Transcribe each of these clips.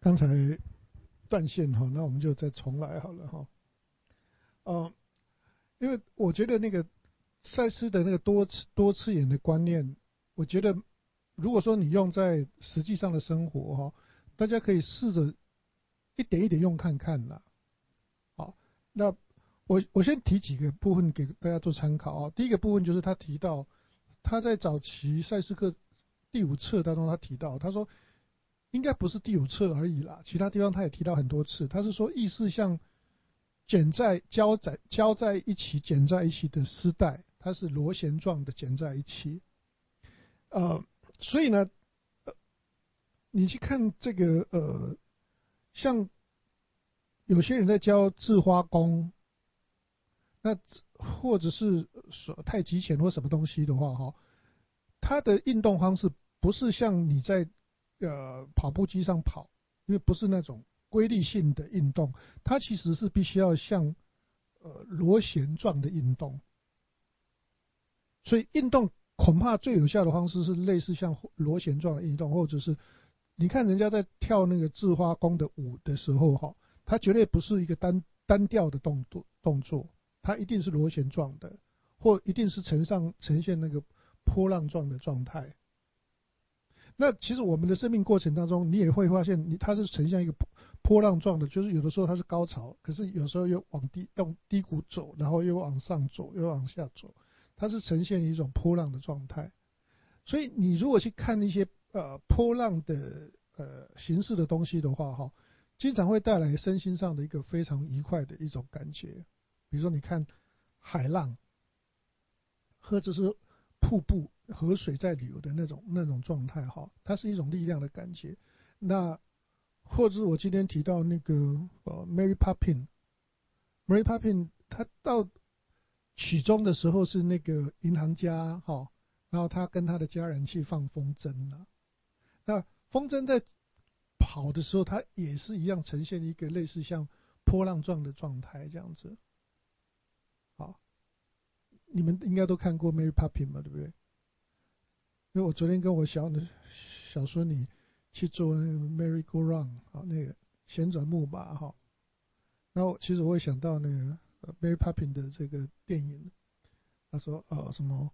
刚才断线哈，那我们就再重来好了哈。因为我觉得那个赛斯的那个多次元的观念，我觉得如果说你用在实际上的生活哈，大家可以试着一点一点用看看啦。好，那我先提几个部分给大家做参考啊。第一个部分就是他提到他在早期赛斯课第5册当中，他提到他说应该不是第5册而已啦，其他地方他也提到很多次。他是说意识像交在一起剪在一起的丝带，它是螺旋状的剪在一起。所以呢，你去看这个像有些人在教制花功，那或者是太极拳或什么东西的话，哈，它的运动方式不是像你在跑步机上跑，因为不是那种规律性的运动，它其实是必须要像螺旋状的运动。所以运动恐怕最有效的方式是类似像螺旋状的运动，或者是你看人家在跳那个制花功的舞的时候，哈，它绝对不是一个单调的动作，它一定是螺旋状的，或一定是呈现那个波浪状的状态。那其实我们的生命过程当中，你也会发现它是呈现一个波浪状的，就是有的时候它是高潮，可是有时候又用低谷走，然后又往上走，又往下走，它是呈现一种波浪的状态。所以你如果去看一些波浪的形式的东西的话，哈，经常会带来身心上的一个非常愉快的一种感觉。比如说你看海浪，或者是瀑布、河水在流的那种状态，哈，它是一种力量的感觉。那或者是我今天提到那个Mary Poppins，Mary Poppins 她到曲中的时候是那个银行家，哈，然后他跟他的家人去放风筝了。那风筝在跑的时候，它也是一样呈现一个类似像波浪状的状态这样子。好，你们应该都看过 Mary Poppins 嘛，对不对？因为我昨天跟我小孙女去做那个 Merry Go Round 啊，那个旋转木马哈。然后其实我也想到那个Mary Poppins 的这个电影，他说什么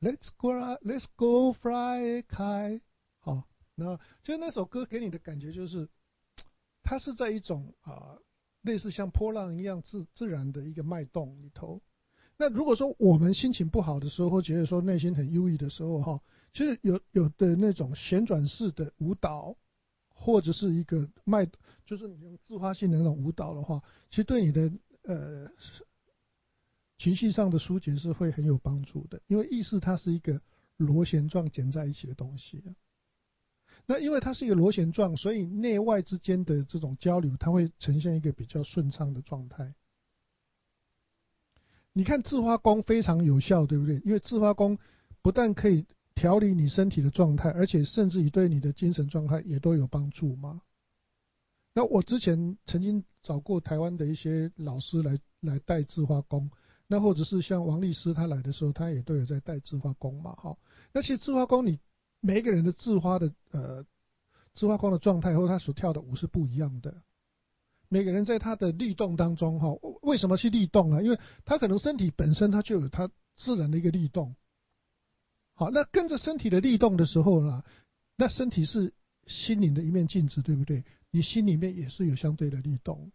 Let's go fly a kite， 好，那就那首歌给你的感觉就是，它是在一种类似像波浪一样自然的一个脉动里头。那如果说我们心情不好的时候，或觉得说内心很忧郁的时候，哈，其实有的那种旋转式的舞蹈，或者是一个就是你用自发性的那种舞蹈的话，其实对你的情绪上的疏解是会很有帮助的。因为意识它是一个螺旋状剪在一起的东西啊。那因为它是一个螺旋状，所以内外之间的这种交流，它会呈现一个比较顺畅的状态。你看自发功非常有效，对不对？因为自发功不但可以调理你身体的状态，而且甚至于对你的精神状态也都有帮助嘛。那我之前曾经找过台湾的一些老师来带自发功，那或者是像王律师他来的时候，他也都有在带自发功嘛，哈。那其实自发功你每一个人的自发功的状态或他所跳的舞是不一样的。每个人在他的律动当中，哈，为什么去律动呢？因为他可能身体本身他就有他自然的一个律动。好，那跟着身体的律动的时候呢，那身体是心灵的一面镜子，对不对？你心里面也是有相对的律动。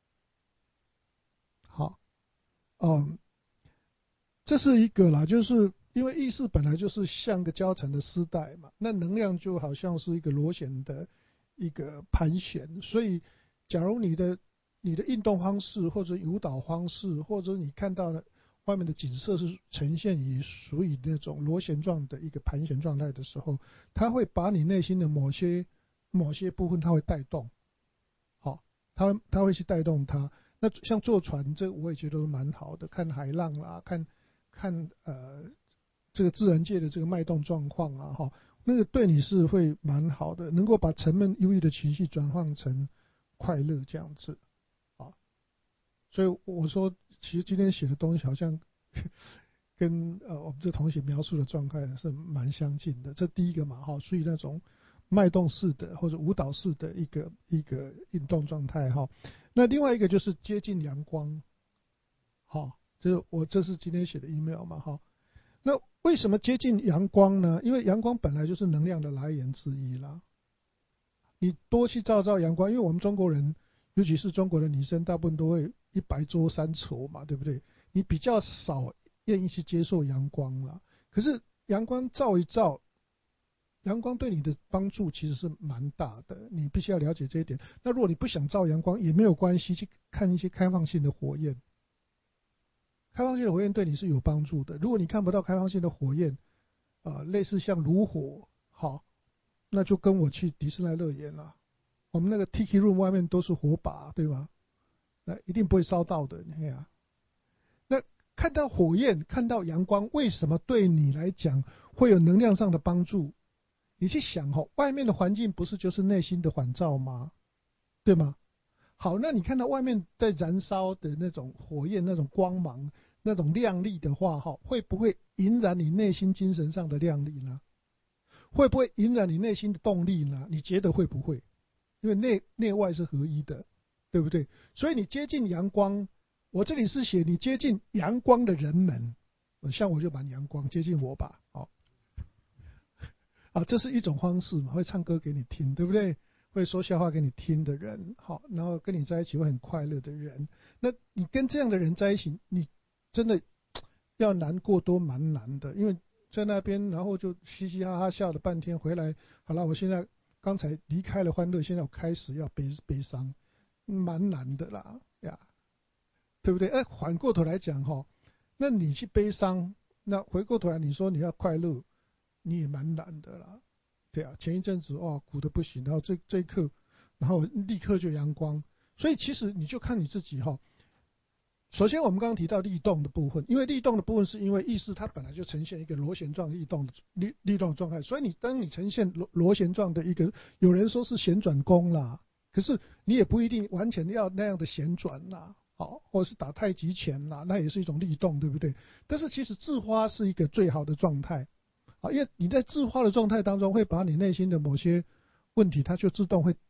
好，这是一个啦，就是因为意识本来就是像个交缠的丝带嘛，那能量就好像是一个螺旋的一个盘旋，所以假如你的运动方式或者舞蹈方式，或者你看到的外面的景色是呈现于属于那种螺旋状的一个盘旋状态的时候，它会把你内心的某些部分它会带动。好，它会去带动它。那像坐船，这我也觉得蛮好的，看海浪啦，看这个自然界的这个脉动状况啊，哈，那个对你是会蛮好的，能够把沉闷忧郁的情绪转换成快乐这样子啊。所以我说，其实今天写的东西好像跟我们这同学描述的状态是蛮相近的。这第一个嘛，哈，属于那种脉动式的或者舞蹈式的一个运动状态哈。那另外一个就是接近阳光，好，这是今天写的 email 嘛哈。那为什么接近阳光呢？因为阳光本来就是能量的来源之一啦。你多去照阳光，因为我们中国人，尤其是中国的女生，大部分都会一白遮三丑嘛，对不对？你比较少愿意去接受阳光啦。可是阳光照一照，阳光对你的帮助其实是蛮大的，你必须要了解这一点。那如果你不想照阳光也没有关系，去看一些开放性的火焰。开放性的火焰对你是有帮助的。如果你看不到开放性的火焰，类似像炉火，好，那就跟我去迪士尼乐园啦。我们那个 Tiki Room 外面都是火把，对吧？那一定不会烧到的。那看到火焰，看到阳光，为什么对你来讲会有能量上的帮助？你去想外面的环境不是就是内心的反照吗？对吗？好，那你看到外面在燃烧的那种火焰、那种光芒、那种亮丽的话，会不会引燃你内心精神上的亮丽呢？会不会引燃你内心的动力呢？你觉得会不会？因为内外是合一的，对不对？所以你接近阳光，我这里是写你接近阳光的人们，像我就蛮阳光，接近我吧，这是一种方式嘛，会唱歌给你听，对不对？会说笑话给你听的人，好，然后跟你在一起会很快乐的人，那你跟这样的人在一起，你真的要难过都蛮难的，因为在那边，然后就嘻嘻哈哈笑了半天，回来好了，我现在刚才离开了欢乐，现在我开始要悲伤，蛮难的啦呀，对不对？反过头来讲那你去悲伤，那回过头来你说你要快乐，你也蛮难的啦。对啊，前一阵子苦的不行，然后这一刻，然后立刻就阳光，所以其实你就看你自己首先我们刚刚提到力动的部分，因为力动的部分是因为意识它本来就呈现一个螺旋状力动的状态，所以当你呈现螺旋状的一个，有人说是旋转弓啦，可是你也不一定完全要那样的旋转啦，或者是打太极拳啦，那也是一种力动，对不对？但是其实自发是一个最好的状态。因为你在自发的状态当中，会把你内心的某些问题，它就自动会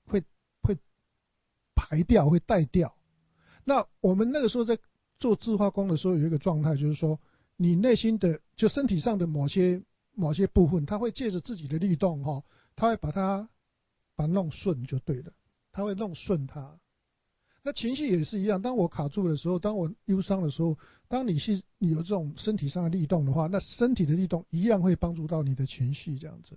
排掉，会带掉。那我们那个时候在做自发功的时候，有一个状态，就是说，你内心的就身体上的某些部分，它会借着自己的律动它会把它弄顺就对了，它会弄顺它。那情绪也是一样，当我卡住的时候，当我忧伤的时候，当你有这种身体上的律动的话，那身体的律动一样会帮助到你的情绪，这样子。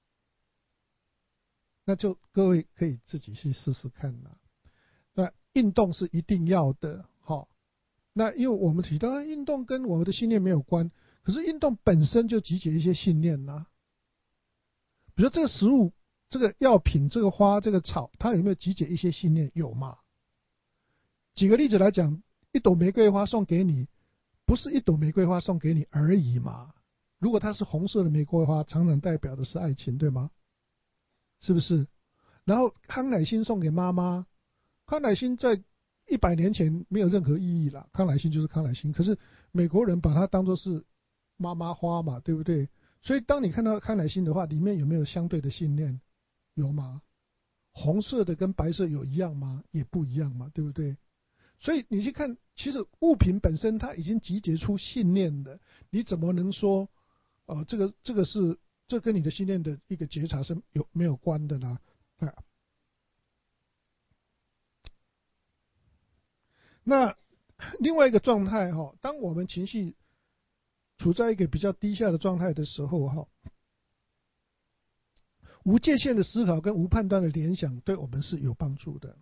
那就各位可以自己去试试看啦。那运动是一定要的，那因为我们提到运动跟我们的信念没有关，可是运动本身就集结一些信念啦。比如说这个食物、这个药品、这个花、这个草，它有没有集结一些信念？有嘛？举个例子来讲，一朵玫瑰花送给你，不是一朵玫瑰花送给你而已嘛？如果它是红色的玫瑰花，常常代表的是爱情，对吗？是不是？然后康乃馨送给妈妈，康乃馨在100年前没有任何意义啦，康乃馨就是康乃馨，可是美国人把它当作是妈妈花嘛，对不对？所以当你看到康乃馨的话，里面有没有相对的信念？有吗？红色的跟白色有一样吗？也不一样嘛，对不对？所以你去看，其实物品本身它已经集结出信念的，你怎么能说，这跟你的信念的一个觉察是没有关的呢？那另外一个状态当我们情绪处在一个比较低下的状态的时候无界限的思考跟无判断的联想对我们是有帮助的。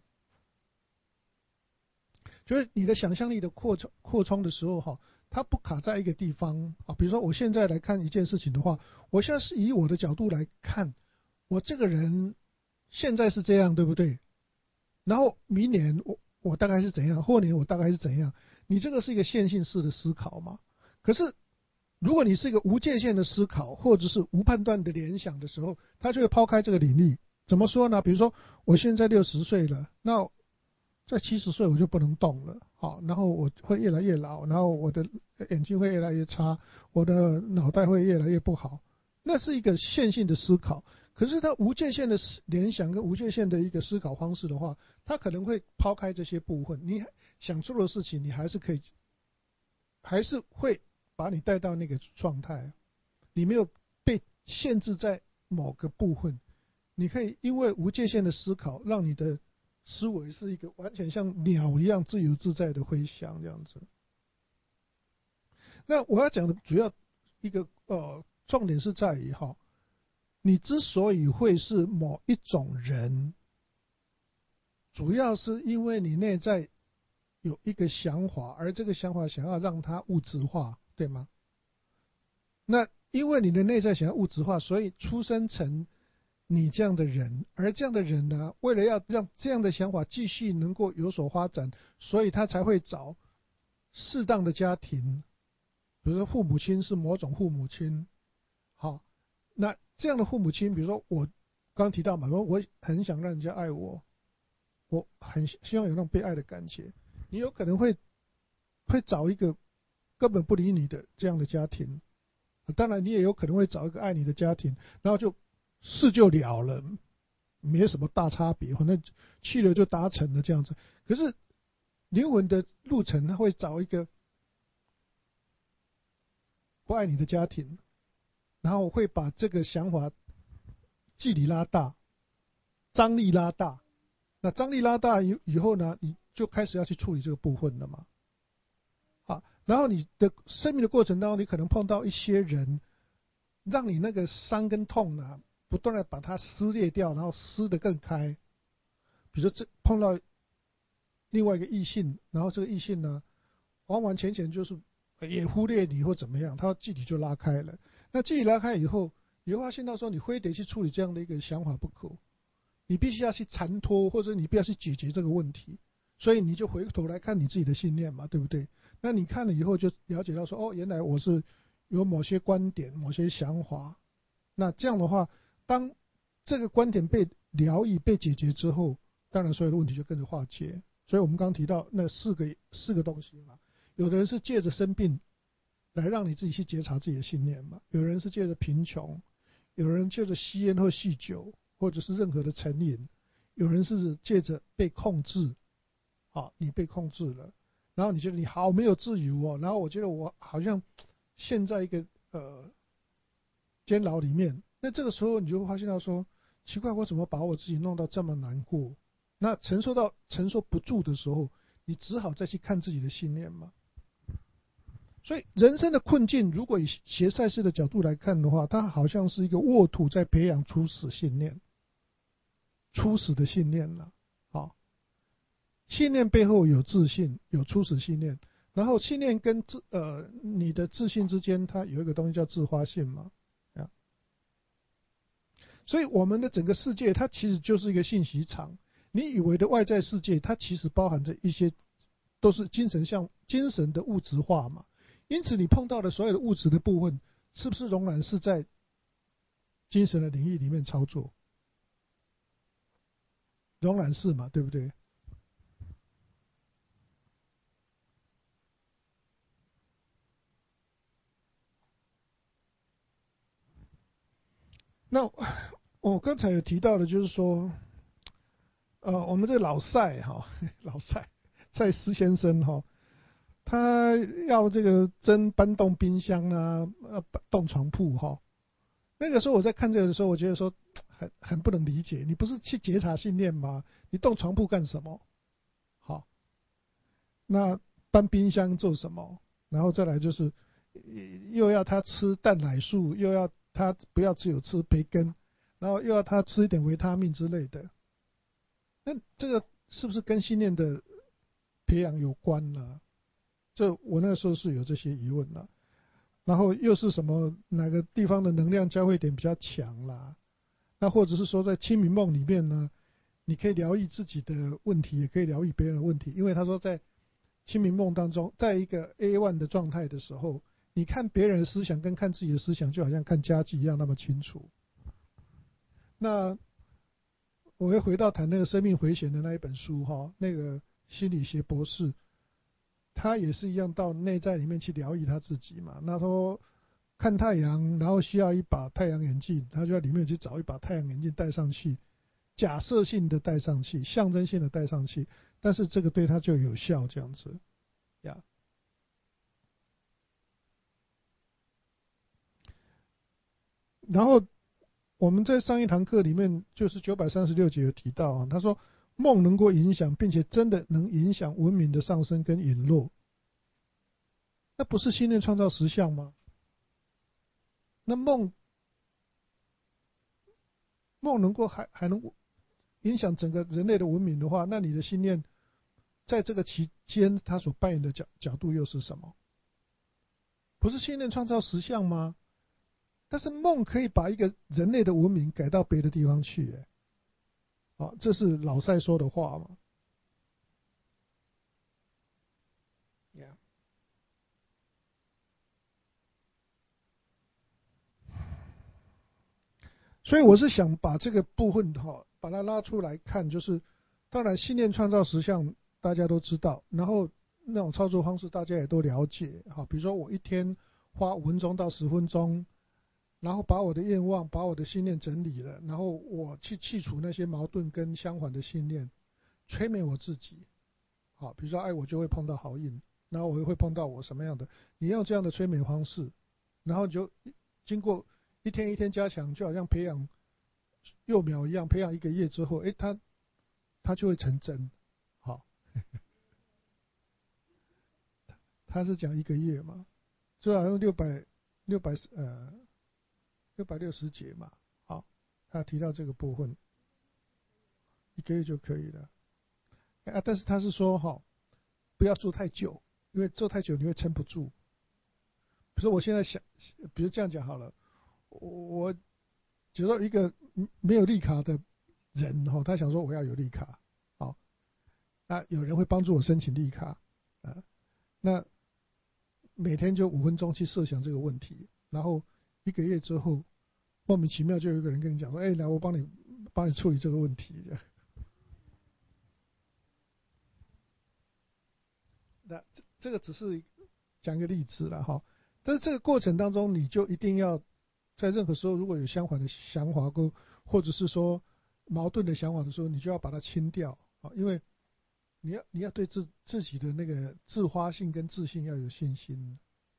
就是你的想象力的扩充的时候它不卡在一个地方比如说我现在来看一件事情的话，我现在是以我的角度来看，我这个人现在是这样，对不对？然后明年我大概是怎样，后年我大概是怎样？你这个是一个线性式的思考嘛？可是如果你是一个无界限的思考，或者是无判断的联想的时候，它就会抛开这个领域。怎么说呢？比如说我现在60岁了，那在70岁我就不能动了，然后我会越来越老，然后我的眼睛会越来越差，我的脑袋会越来越不好。那是一个线性的思考。 可是他无界限的联想跟无界限的一个思考方式的话，他可能会抛开这些部分，你想做的事情，你还是可以，还是会把你带到那个状态，你没有被限制在某个部分，你可以因为无界限的思考，让你的思维是一个完全像鸟一样自由自在的飞翔这样子。那我要讲的主要一个重点是在于哈，你之所以会是某一种人，主要是因为你内在有一个想法，而这个想法想要让它物质化，对吗？那因为你的内在想要物质化，所以出生成你这样的人，而这样的人呢，为了要让这样的想法继续能够有所发展，所以他才会找适当的家庭，比如说父母亲是某种父母亲，好，那这样的父母亲，比如说我刚提到嘛，我很想让人家爱我，我很希望有那种被爱的感觉，你有可能会找一个根本不理你的这样的家庭，当然你也有可能会找一个爱你的家庭，然后就事就了了，没什么大差别，反正去了就达成了这样子。可是灵魂的路程，他会找一个不爱你的家庭，然后会把这个想法距离拉大，张力拉大。那张力拉大以后呢，你就开始要去处理这个部分了嘛。好，然后你的生命的过程当中，你可能碰到一些人，让你那个伤跟痛呢，不断的把它撕裂掉，然后撕得更开。比如说碰到另外一个异性，然后这个异性呢，完完全全就是也忽略你或怎么样，他距离就拉开了。那距离拉开以后，你会发现到说，你非得去处理这样的一个想法不可。你必须要去缠脱，或者你必须要去解决这个问题，所以你就回头来看你自己的信念嘛，对不对？那你看了以后就了解到说，哦，原来我是有某些观点、某些想法。那这样的话，当这个观点被疗愈、被解决之后，当然所有的问题就跟着化解。所以我们刚刚提到那四个东西嘛，有的人是借着生病来让你自己去觉察自己的信念嘛，有人是借着贫穷，有人借着吸烟或酗酒，或者是任何的成瘾，有人是借着被控制，你被控制了，然后你觉得你好没有自由哦，然后我觉得我好像陷在一个监牢里面，那这个时候你就会发现到说，奇怪，我怎么把我自己弄到这么难过？那承受不住的时候，你只好再去看自己的信念嘛。所以人生的困境，如果以学赛事的角度来看的话，它好像是一个沃土在培养初始信念。初始的信念了，信念背后有自信，有初始信念，然后信念跟你的自信之间，它有一个东西叫自发性嘛，所以我们的整个世界，它其实就是一个信息场。你以为的外在世界，它其实包含着一些都是精神的物质化嘛。因此，你碰到的所有的物质的部分，是不是仍然是在精神的领域里面操作？仍然是嘛，对不对？那我刚才有提到的，就是说，我们这个老赛哈，老赛斯先生哈，他要这个搬动冰箱啊，动床铺哈。那个时候我在看这个的时候，我觉得说很不能理解，你不是去觉察信念吗？你动床铺干什么？好，那搬冰箱做什么？然后再来就是又要他吃蛋奶素，又要他不要只有吃培根，然后又要他吃一点维他命之类的。那这个是不是跟信念的培养有关呢？这我那个时候是有这些疑问的。然后又是什么哪个地方的能量交汇点比较强啦？那或者是说在清明梦里面呢，你可以疗愈自己的问题，也可以疗愈别人的问题。因为他说在清明梦当中，在一个 A1 的状态的时候，你看别人的思想跟看自己的思想，就好像看家具一样那么清楚。那我又回到谈那个生命回旋的那一本书哈，那个心理学博士，他也是一样到内在里面去疗愈他自己嘛。那说看太阳，然后需要一把太阳眼镜，他就在里面去找一把太阳眼镜戴上去，假设性的戴上去，象征性的戴上去，但是这个对他就有效，这样子呀。然后我们在上一堂课里面，就是936节有提到啊，他说梦能够影响，并且真的能影响文明的上升跟陨落，那不是信念创造实相吗？那梦能够还能影响整个人类的文明的话，那你的信念在这个期间，它所扮演的角度又是什么？不是信念创造实相吗？但是梦可以把一个人类的文明改到别的地方去，这是老塞说的话嘛。Yeah. 所以我是想把这个部分把它拉出来看，就是当然信念创造实相大家都知道，然后那种操作方式大家也都了解，比如说我一天花5分钟到10分钟，然后把我的愿望、把我的信念整理了，然后我去去除那些矛盾跟相反的信念，催眠我自己。比如说我就会碰到好运，然后我又会碰到我什么样的，你用这样的催眠方式，然后就经过一天一天加强，就好像培养幼苗一样，培养1个月之后，它就会成真。好，他是讲1个月嘛，最好用660节嘛。好，他提到这个部分，1个月就可以了。但是他是说不要做太久，因为做太久你会撑不住。比如说我现在想，比如这样讲好了，我觉得一个没有绿卡的人他想说我要有绿卡，好，那有人会帮助我申请绿卡，那每天就5分钟去设想这个问题，然后1个月之后，莫名其妙就有一个人跟你讲说，来我帮你处理这个问题。那这个只是讲一个例子了哈，但是这个过程当中，你就一定要在任何时候，如果有相反的想法或者是说矛盾的想法的时候，你就要把它清掉啊，因为你要对自己的那个自发性跟自信要有信心。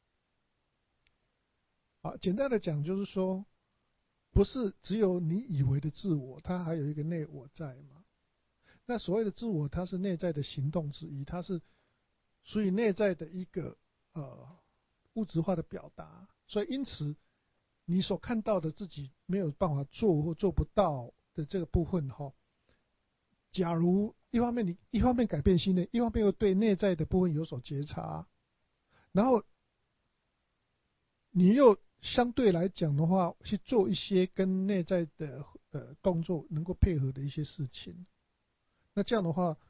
简单的讲就是说，不是只有你以为的自我，它还有一个内我在嘛。那所谓的自我，它是内在的行动之一，它是属于内在的一个物质化的表达。所以因此，你所看到的自己没有办法做或做不到的这个部分假如你一方面改变信念，一方面又对内在的部分有所觉察，然后你又相对来讲的话，去做一些跟内在的动作能够配合的一些事情，那这样的话，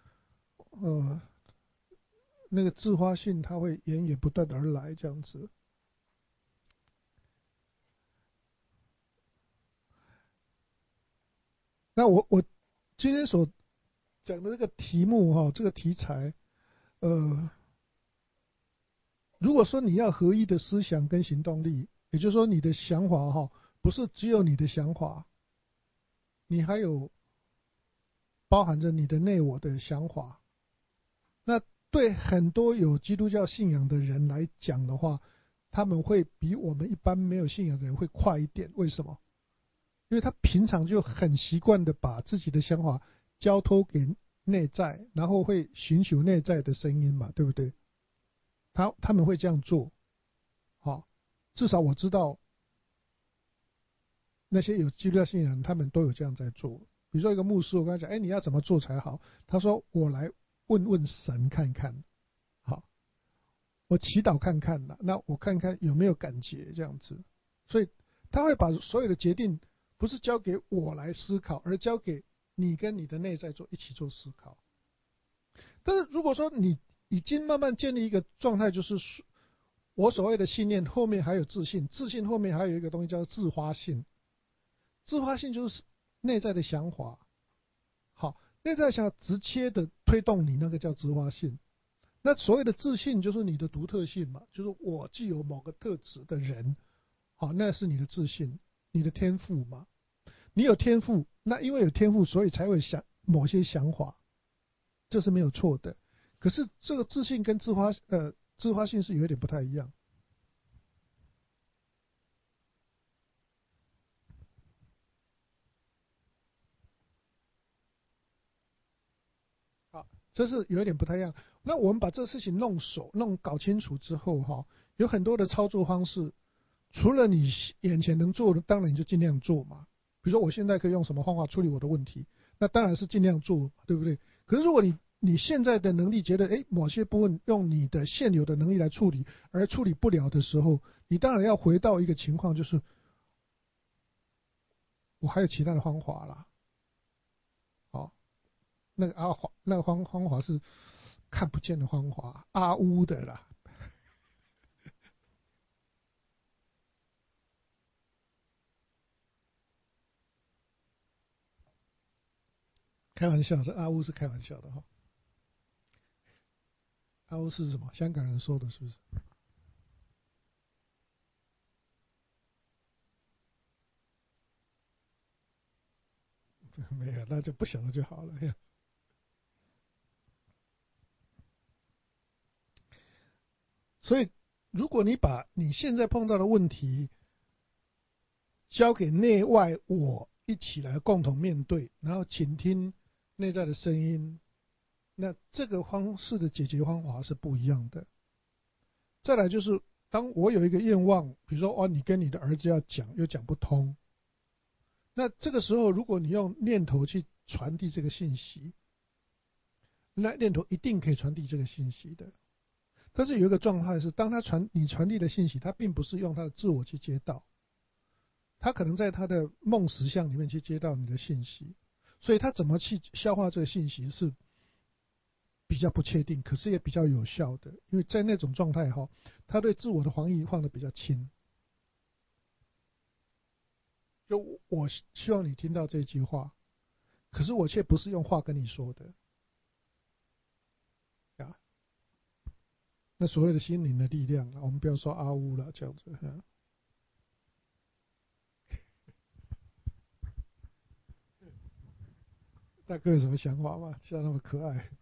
那个自发性它会源源不断而来，这样子。那我今天所讲的这个题目这个题材，如果说你要合一的思想跟行动力，也就是说你的想法不是只有你的想法，你还有包含着你的内我的想法。那对很多有基督教信仰的人来讲的话，他们会比我们一般没有信仰的人会快一点。为什么？因为他平常就很习惯的把自己的想法交托给内在，然后会寻求内在的声音嘛，对不对？他们会这样做，至少我知道那些有基督教信仰，他们都有这样在做。比如说一个牧师，我跟他讲，你要怎么做才好？他说我来问问神看看，我祈祷看看那我看看有没有感觉这样子。所以他会把所有的决定不是交给我来思考，而交给你跟你的内在一起做思考。但是如果说你已经慢慢建立一个状态，就是我所谓的信念后面还有自信，自信后面还有一个东西叫自发性。自发性就是内在的想法，内在想法直接的推动你，那个叫自发性。那所谓的自信就是你的独特性嘛，就是我具有某个特质的人， 好，那是你的自信，你的天赋嘛。你有天赋，那因为有天赋，所以才会想某些想法，这是没有错的。可是这个自信跟自发性是有点不太一样。好，这是有一点不太一样。那我们把这个事情搞清楚之后哈，有很多的操作方式，除了你眼前能做的，当然你就尽量做嘛。比如说我现在可以用什么方法处理我的问题，那当然是尽量做，对不对？可是如果你现在的能力觉得，某些部分用你的现有的能力来处理，而处理不了的时候，你当然要回到一个情况，就是我还有其他的方法啦。好，那个方法是看不见的方法，阿乌的啦。开玩笑，是阿乌是开玩笑的哈。阿乌是什么？香港人说的，是不是？没有，那就不晓得就好了。所以，如果你把你现在碰到的问题交给内外我一起来共同面对，然后倾听内在的声音，那这个方式的解决方法是不一样的。再来就是，当我有一个愿望，比如说你跟你的儿子要讲，又讲不通，那这个时候，如果你用念头去传递这个信息，那念头一定可以传递这个信息的。但是有一个状态是，当你传递的信息，他并不是用他的自我去接到，他可能在他的梦实相里面去接到你的信息，所以他怎么去消化这个信息是比较不确定，可是也比较有效的，因为在那种状态哈，他对自我的防御放的比较轻。就我希望你听到这句话，可是我却不是用话跟你说的呀。那所谓的心灵的力量，我们不要说阿乌了，这样子。大哥有什么想法吗？笑那么可爱。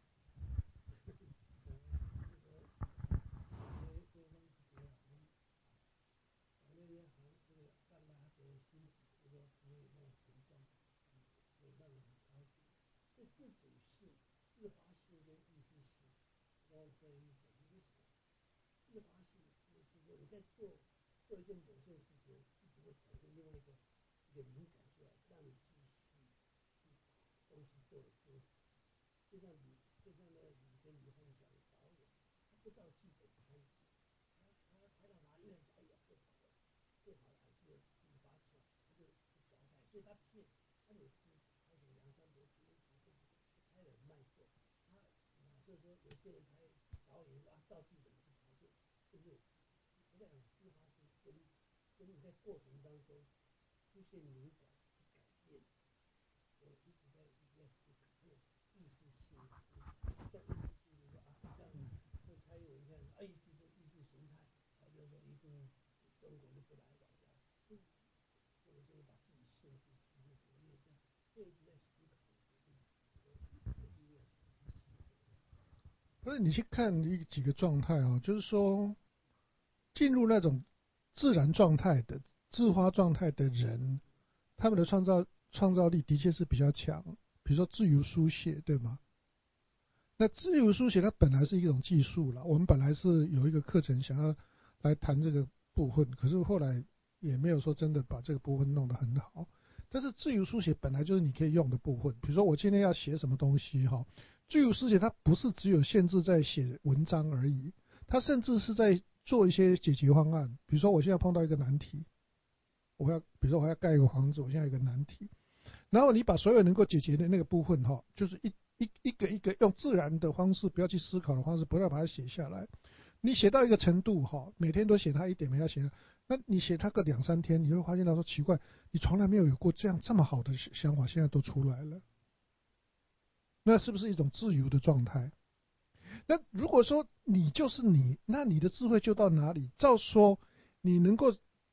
所以你去看几个状态就是说进入那种自然状态的自发状态的人，他们的创造力的确是比较强。比如说自由书写，对吗？那自由书写它本来是一种技术了，我们本来是有一个课程想要来谈这个部分，可是后来也没有说真的把这个部分弄得很好。但是自由书写本来就是你可以用的部分，比如说我今天要写什么东西自由书写它不是只有限制在写文章而已，它甚至是在做一些解决方案。比如说我现在碰到一个难题，比如说我要盖一个房子，我现在有一个难题，然后你把所有能够解决的那个部分就是一个一个用自然的方式，不要去思考的方式，不要把它写下来。你写到一个程度每天都写它一点，每天写，那你写它个2-3天，你会发现到说奇怪，你从来没有过这么好的想法，现在都出来了。那是不是一种自由的状态？那如果说你就是你，那你的智慧就到哪里？照说你能够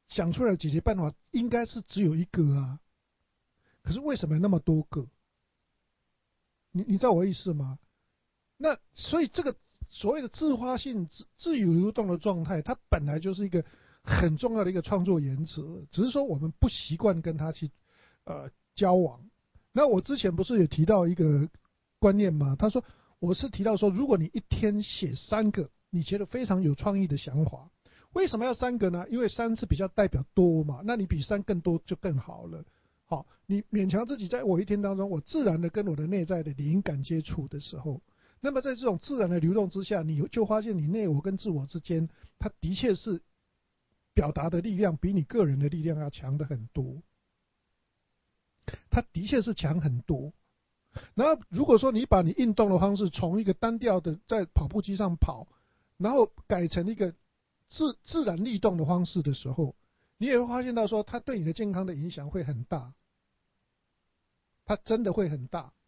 想出来的解决办法应该是只有一个啊，可是为什么有那么多个？你知道我的意思吗？那所以这个所谓的自发性自由流动的状态，它本来就是一个很重要的一个创作原则，只是说我们不习惯跟它去交往。那我之前不是有提到一个观念吗？他说我是提到说，如果你一天写3个你觉得非常有创意的想法，为什么要3个呢？因为3是比较代表多嘛，那你比3更多就更好了。好，你勉强自己在我一天当中，我自然的跟我的内在的灵感接触的时候，那么在这种自然的流动之下，你就发现你内我跟自我之间，它的确是表达的力量比你个人的力量要强的很多，它的确是强很多。然后如果说你把你运动的方式从一个单调的在跑步机上跑，然后改成一个自然律动的方式的时候，你也会发现到说，它对你的健康的影响会很大，它真的会很大。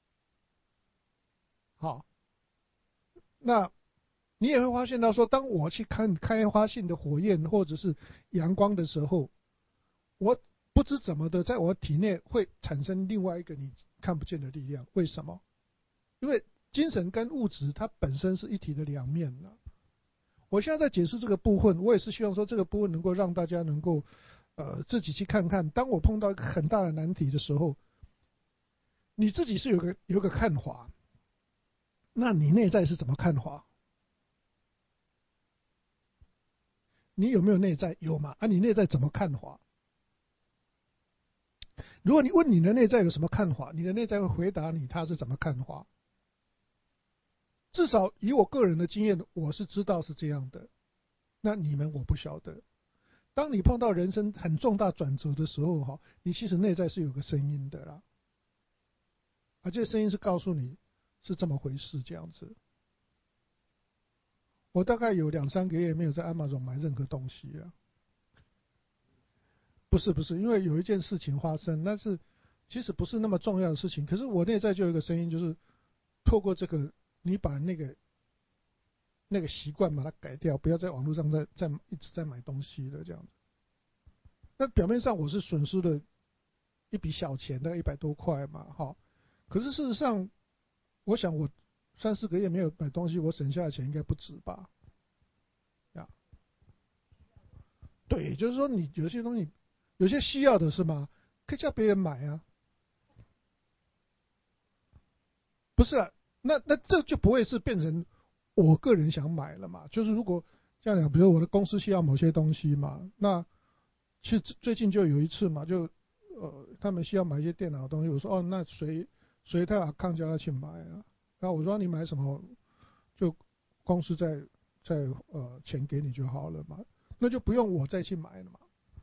好，那你也会发现到说，当我去看开花性的火焰或者是阳光的时候，我不知怎么的，在我体内会产生另外一个你看不见的力量。为什么？因为精神跟物质它本身是一体的两面了。我现在在解释这个部分，我也是希望说这个部分能够让大家能够自己去看看，当我碰到一个很大的难题的时候，你自己是有个看法，那你内在是怎么看法？你有没有内在？有嘛？啊，你内在怎么看法？如果你问你的内在有什么看法，你的内在会回答你他是怎么看法。至少以我个人的经验，我是知道是这样的。那你们我不晓得。当你碰到人生很重大转折的时候，哈，你其实内在是有个声音的啦，而这个声音是告诉你是这么回事，这样子。我大概有2、3个月没有在 Amazon 买任何东西了。不是，因为有一件事情发生，但是其实不是那么重要的事情。可是我内在就有一个声音，就是透过这个，你把那个习惯把它改掉，不要在网络上再一直在买东西了这样子。那表面上我是损失了一笔小钱，大概100多块嘛，哈。可是事实上，我想我3、4个月没有买东西，我省下的钱应该不止吧？呀，对，就是说你有些东西，有些需要的是吗？可以叫别人买啊。不是啊，那这就不会是变成我个人想买了嘛？就是如果这样讲，比如我的公司需要某些东西嘛，那其实最近就有一次嘛，就他们需要买一些电脑的东西，我说哦，那随他account叫他去买啊。然后我说你买什么，就公司在钱给你就好了嘛，那就不用我再去买了嘛。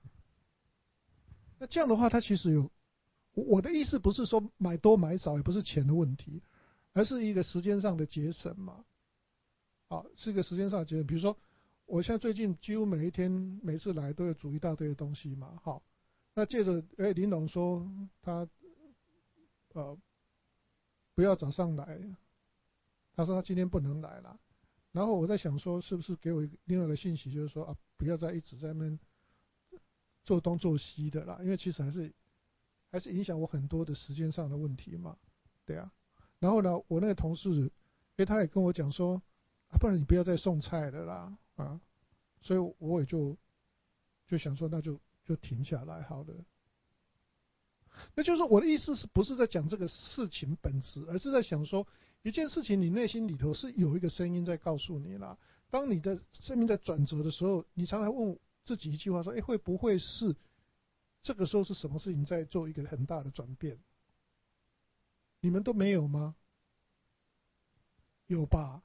那这样的话，它其实有我的意思不是说买多买少，也不是钱的问题，而是一个时间上的节省嘛。啊，是一个时间上的节省。比如说，我现在最近几乎每一天每次来都要煮一大堆的东西嘛，好，那借着林董说他呃不要早上来，他说他今天不能来了，然后我在想说是不是给我另外一个信息，就是说啊不要再一直在那边做东做西的啦，因为其实还是影响我很多的时间上的问题嘛，对啊。然后呢，我那个同事，他也跟我讲说，啊，不然你不要再送菜了啦，啊，所以我也就想说，那就停下来好了。那就是我的意思是不是在讲这个事情本质，而是在想说，一件事情你内心里头是有一个声音在告诉你啦。当你的生命在转折的时候，你常常问自己一句话说，会不会是这个时候是什么事情在做一个很大的转变？你们都没有吗？有吧？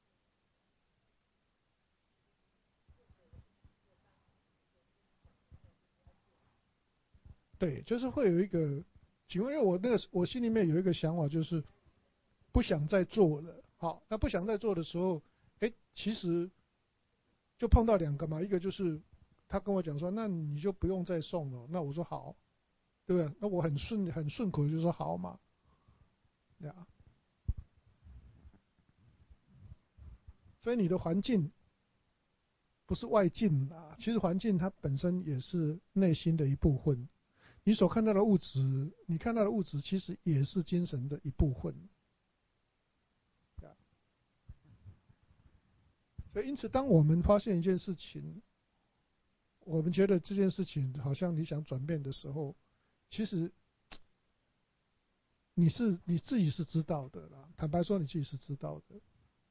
对，就是会有一个情况，因为我心里面有一个想法，就是不想再做了。好，那不想再做的时候，其实就碰到2个嘛，一个就是他跟我讲说，那你就不用再送了。那我说好，对不对？那我很顺口就说好嘛，对啊。所以你的环境不是外境啊，其实环境它本身也是内心的一部分。你所看到的物质，你看到的物质其实也是精神的一部分。所以因此，当我们发现一件事情，我们觉得这件事情好像你想转变的时候，其实你自己是知道的啦。坦白说，你自己是知道的。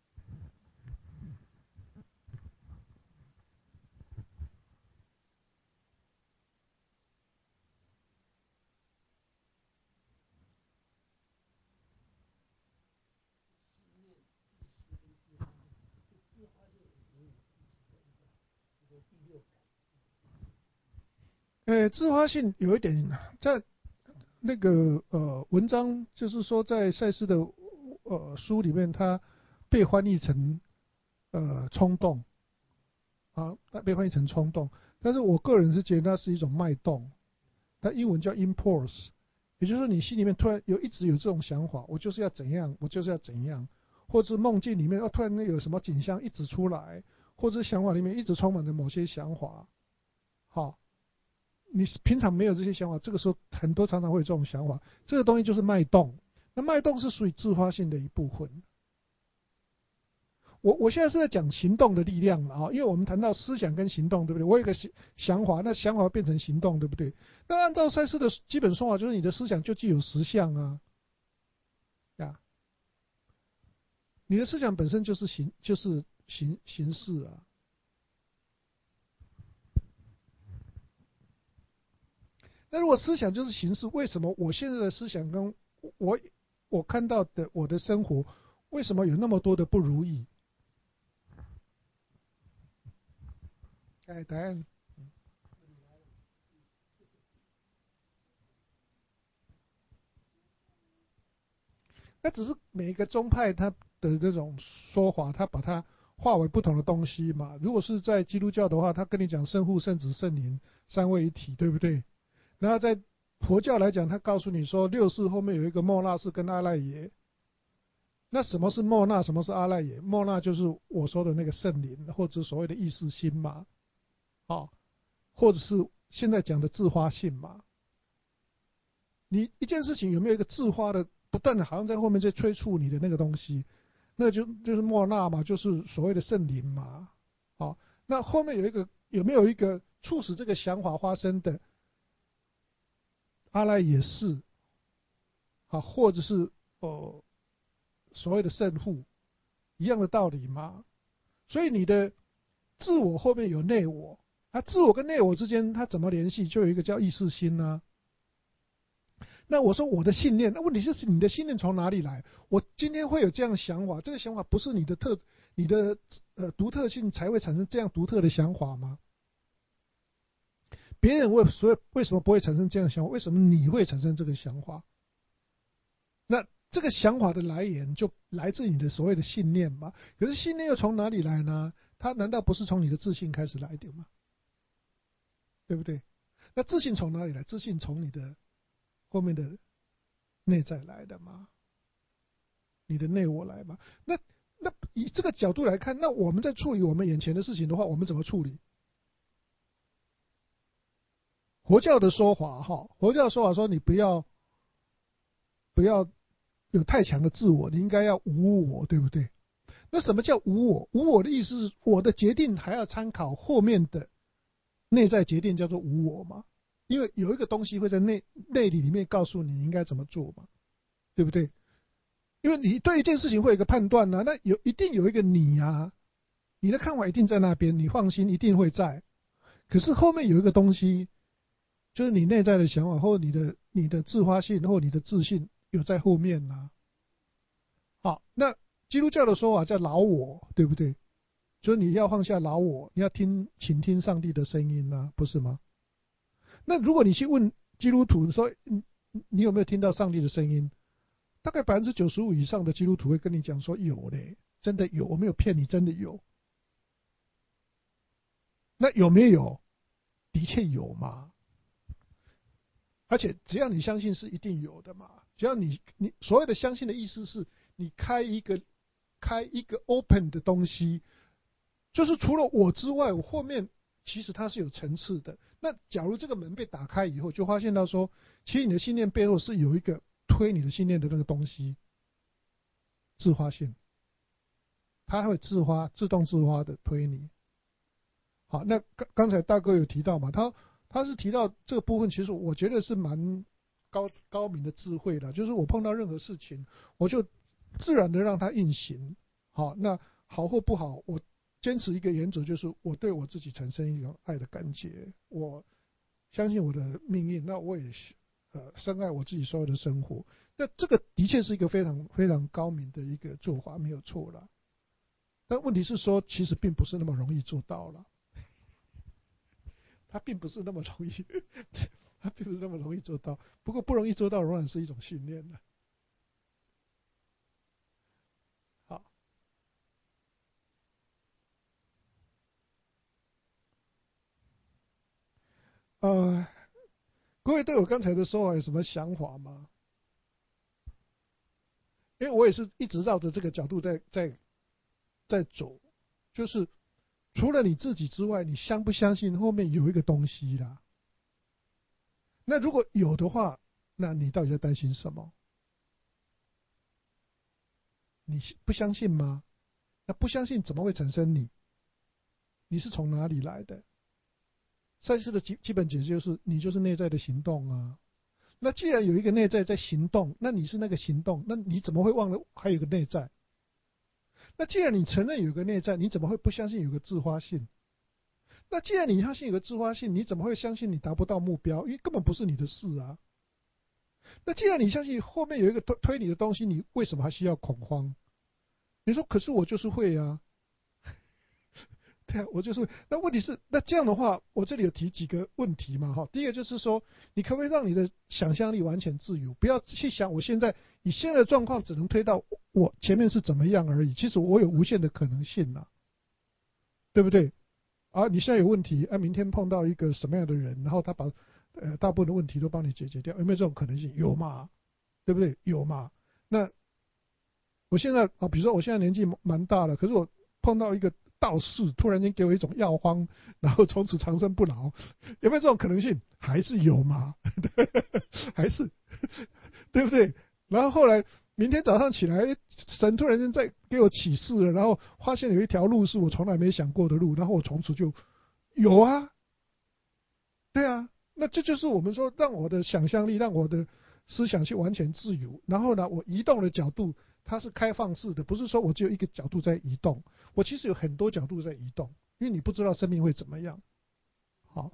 自发性有一点在那个文章，就是说在赛斯的书里面，它被翻译成冲动啊，它被翻译成冲动。但是我个人是觉得它是一种脉动，它英文叫 impulse， 也就是说你心里面突然一直有这种想法，我就是要怎样，我就是要怎样，或者梦境里面突然有什么景象一直出来，或者想法里面一直充满着某些想法，好。你平常没有这些想法，这个时候常常会有这种想法，这个东西就是脉动。那脉动是属于自发性的一部分。我现在是在讲行动的力量啊，因为我们谈到思想跟行动，对不对？我有个想法，那想法变成行动，对不对？那按照赛斯的基本说法，就是你的思想就具有实相啊，呀，你的思想本身就是形式啊。那如果思想就是形式，为什么我现在的思想跟我我看到的我的生活，为什么有那么多的不如意？答案，那只是每一个宗派它的这种说法，它把它化为不同的东西嘛。如果是在基督教的话，他跟你讲圣父、圣子、圣灵三位一体，对不对？然后在佛教来讲，他告诉你说六世后面有一个莫那氏跟阿赖耶。那什么是莫那？什么是阿赖耶？莫那就是我说的那个圣灵，或者所谓的意识心嘛，哦，或者是现在讲的自发性嘛。你一件事情有没有一个自发的，不断的好像在后面在催促你的那个东西，那就是莫那嘛，就是所谓的圣灵嘛。好，那后面有没有一个促使这个想法发生的阿赖耶识？好，或者是所谓的圣父，一样的道理嘛。所以你的自我后面有内我，自我跟内我之间它怎么联系？就有一个叫意识心呢、那我说我的信念，那问题就是你的信念从哪里来？我今天会有这样的想法，这个想法不是你的独特性才会产生这样独特的想法吗？别人为什么不会产生这样的想法？为什么你会产生这个想法？那这个想法的来源就来自你的所谓的信念嘛？可是信念又从哪里来呢？它难道不是从你的自信开始来的吗？对不对？那自信从哪里来？自信从你的后面的内在来的嘛？你的内我来嘛？那以这个角度来看，那我们在处理我们眼前的事情的话，我们怎么处理？佛教的说法哈，佛教的说法说你不要有太强的自我，你应该要无我，对不对？那什么叫无我？无我的意思是我的决定还要参考后面的内在决定，叫做无我嘛？因为有一个东西会在内里面告诉你应该怎么做嘛，对不对？因为你对一件事情会有一个判断啊，那一定有一个你啊，你的看法一定在那边，你放心，一定会在。可是后面有一个东西，就是你内在的想法，或你的自发性，或你的自信有在后面啊。好，那基督教的说法叫老我，对不对？就是你要放下老我，你要倾听上帝的声音啊，不是吗？那如果你去问基督徒说，你有没有听到上帝的声音？大概95%以上的基督徒会跟你讲说有嘞，真的有，我没有骗你，真的有。那有没有？的确有嘛。而且只要你相信是一定有的嘛。只要你所谓的相信的意思是，你开一个 open 的东西， 就是除了我之外，我后面其实它是有层次的。那假如这个门被打开以后，就发现到说，其实你的信念背后是有一个推你的信念的那个东西，自发性，它会自动自发的推你。好，那刚才大哥有提到嘛，他是提到这个部分，其实我觉得是蛮高明的智慧的，就是我碰到任何事情，我就自然的让它运行。好，那好或不好，我坚持一个原则，就是我对我自己产生一种爱的感觉，我相信我的命运，那我也深爱我自己所有的生活。那这个的确是一个非常非常高明的一个做法，没有错了。但问题是说，其实并不是那么容易做到了。它并不是那么容易，它并不是那么容易做到。不过不容易做到，仍然是一种训练的。好，呃，各位对我刚才的说法有什么想法吗？因为我也是一直绕着这个角度在走，就是除了你自己之外，你相不相信后面有一个东西啦？那如果有的话，那你到底在担心什么？你不相信吗？那不相信怎么会产生你？你是从哪里来的？赛事的基本解释就是，你就是内在的行动啊。那既然有一个内在在行动，那你是那个行动，那你怎么会忘了还有一个内在？那既然你承认有个内在，你怎么会不相信有个自发性？那既然你相信有个自发性，你怎么会相信你达不到目标？因为根本不是你的事啊。那既然你相信后面有一个推你的东西，你为什么还需要恐慌？你说，可是我就是会啊。对啊，我就是。那问题是，那这样的话，我这里有提几个问题嘛，哈。第一个就是说，你可不可以让你的想象力完全自由，不要去想我现在你现在的状况只能推到我前面是怎么样而已。其实我有无限的可能性呐、对不对？啊，你现在有问题，啊，明天碰到一个什么样的人，然后他把大部分的问题都帮你解决掉，有没有这种可能性？有嘛？对不对？有嘛？那我现在啊，比如说我现在年纪蛮大了，可是我碰到一个道士，突然间给我一种药方，然后从此长生不老，有没有这种可能性？还是有嘛？还是对不对？然后后来明天早上起来，神突然间在给我启示了，然后发现有一条路是我从来没想过的路，然后我从此就有啊，对啊，那这就是我们说让我的想象力，让我的思想去完全自由。然后呢，我移动的角度它是开放式的，不是说我只有一个角度在移动，我其实有很多角度在移动，因为你不知道生命会怎么样。好，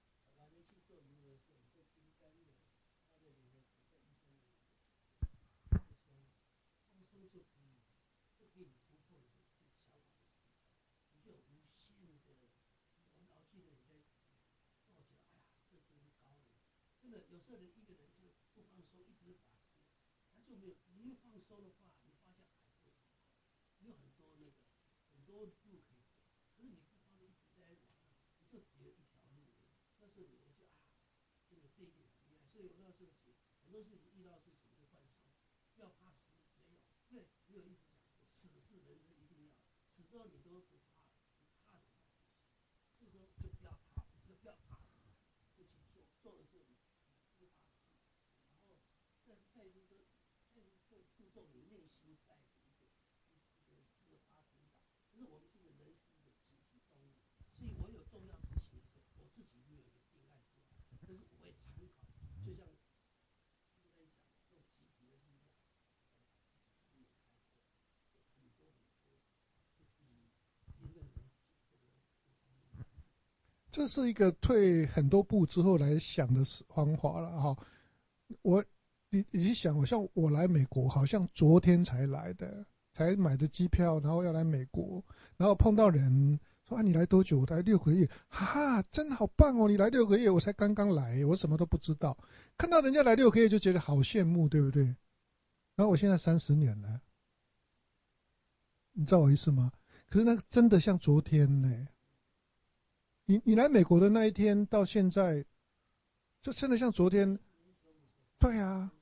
这是一个退很多步之后来想的方法了哈。我你去想，好像我来美国，好像昨天才来的，才买的机票，然后要来美国，然后碰到人说啊，你来多久？我来6个月，哈哈，真好棒哦！你来6个月，我才刚刚来，我什么都不知道。看到人家来6个月就觉得好羡慕，对不对？然后我现在30年了，你知道我意思吗？可是那个真的像昨天呢。你来美国的那一天到现在，就真的像昨天。对啊，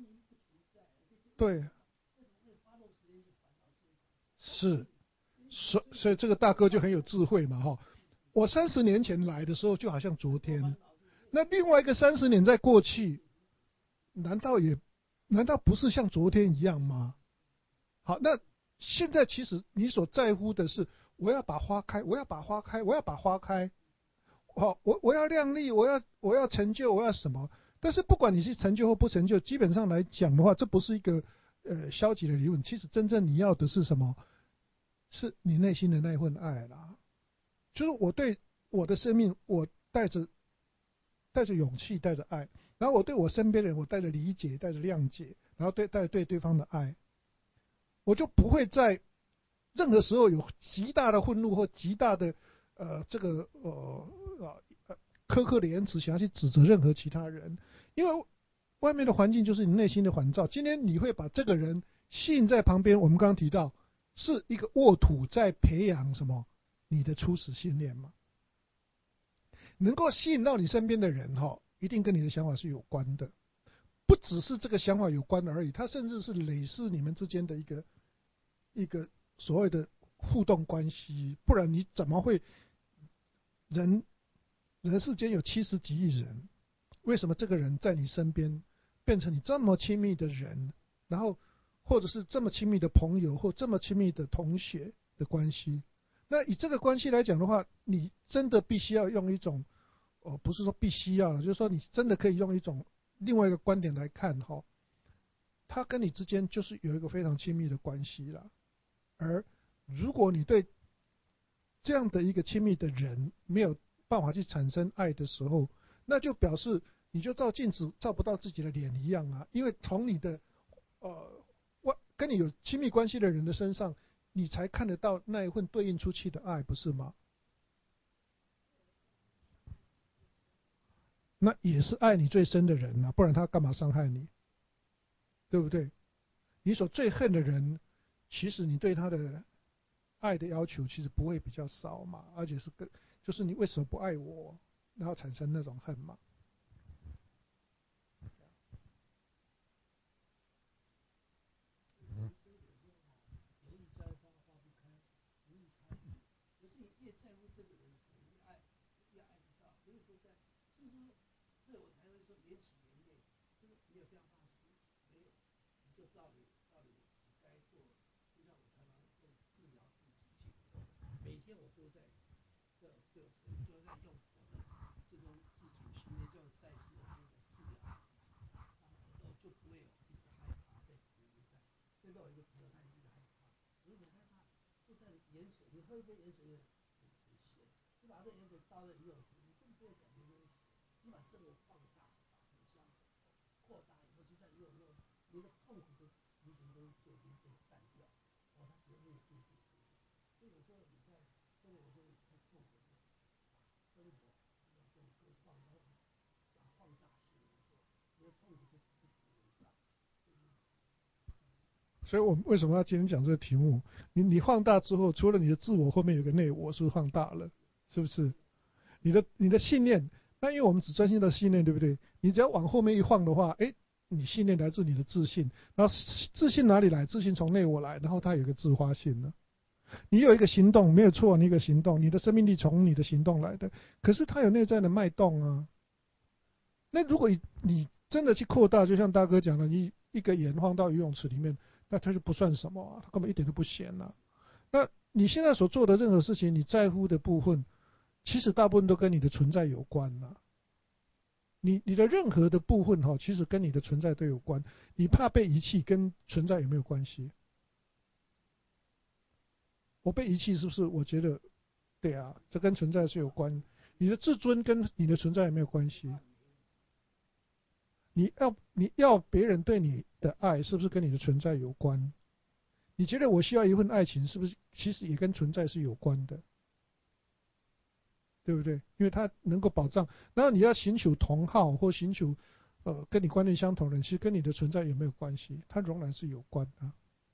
对，是， 所以这个大哥就很有智慧嘛哈。我30年前来的时候就好像昨天，那另外一个30年再过去，难道不是像昨天一样吗？好，那现在其实你所在乎的是，我要把花开，我要把花开，我要把花开。好，我要亮丽，我要成就，我要什么？但是不管你是成就或不成就，基本上来讲的话，这不是一个消极的理论。其实真正你要的是什么？是你内心的那份爱啦。就是我对我的生命，我带着勇气，带着爱，然后我对我身边的人，我带着理解，带着谅解，然后带着对对方的爱，我就不会在任何时候有极大的愤怒或极大的苛刻的言辞想要去指责任何其他人，因为外面的环境就是你内心的环照。今天你会把这个人吸引在旁边，我们刚刚提到是一个沃土在培养什么？你的初始信念嘛，能够吸引到你身边的人一定跟你的想法是有关的，不只是这个想法有关而已，它甚至是累世你们之间的一个所谓的互动关系，不然你怎么会人世间有70几亿人，为什么这个人在你身边变成你这么亲密的人，然后或者是这么亲密的朋友或这么亲密的同学的关系？那以这个关系来讲的话，你真的必须要用一种不是说必须要了，就是说你真的可以用一种另外一个观点来看他跟你之间就是有一个非常亲密的关系了。而如果你对这样的一个亲密的人没有办法去产生爱的时候，那就表示你就照镜子照不到自己的脸一样啊。因为从你的跟你有亲密关系的人的身上，你才看得到那一份对应出去的爱，不是吗？那也是爱你最深的人啊，不然他干嘛伤害你？对不对？你所最恨的人，其实你对他的爱的要求其实不会比较少嘛，而且就是你为什么不爱我，然后产生那种恨嘛。所以我们为什么要今天讲这个题目？你放大之后，除了你的自我，后面有个内我，是不是放大了？是不是？你的信念，那因为我们只专心到信念，对不对？你只要往后面一晃的话，你信念来自你的自信，然后自信哪里来？自信从内我来，然后它有一个自发性呢。你有一个行动没有错，你一个行动，你的生命力从你的行动来的，可是它有内在的脉动啊。那如果你真的去扩大，就像大哥讲的，你一个眼放到游泳池里面，那它就不算什么啊，它根本一点都不显啊。那你现在所做的任何事情，你在乎的部分，其实大部分都跟你的存在有关啊。你的任何的部分其实跟你的存在都有关。你怕被遗弃，跟存在有没有关系？我被遗弃是不是？我觉得，对啊，这跟存在是有关。你的自尊跟你的存在有没有关系？你要别人对你的爱，是不是跟你的存在有关？你觉得我需要一份爱情，是不是其实也跟存在是有关的？对不对？因为它能够保障。然后你要寻求同好或寻求跟你观念相同的人，其实跟你的存在有没有关系？它仍然是有关的。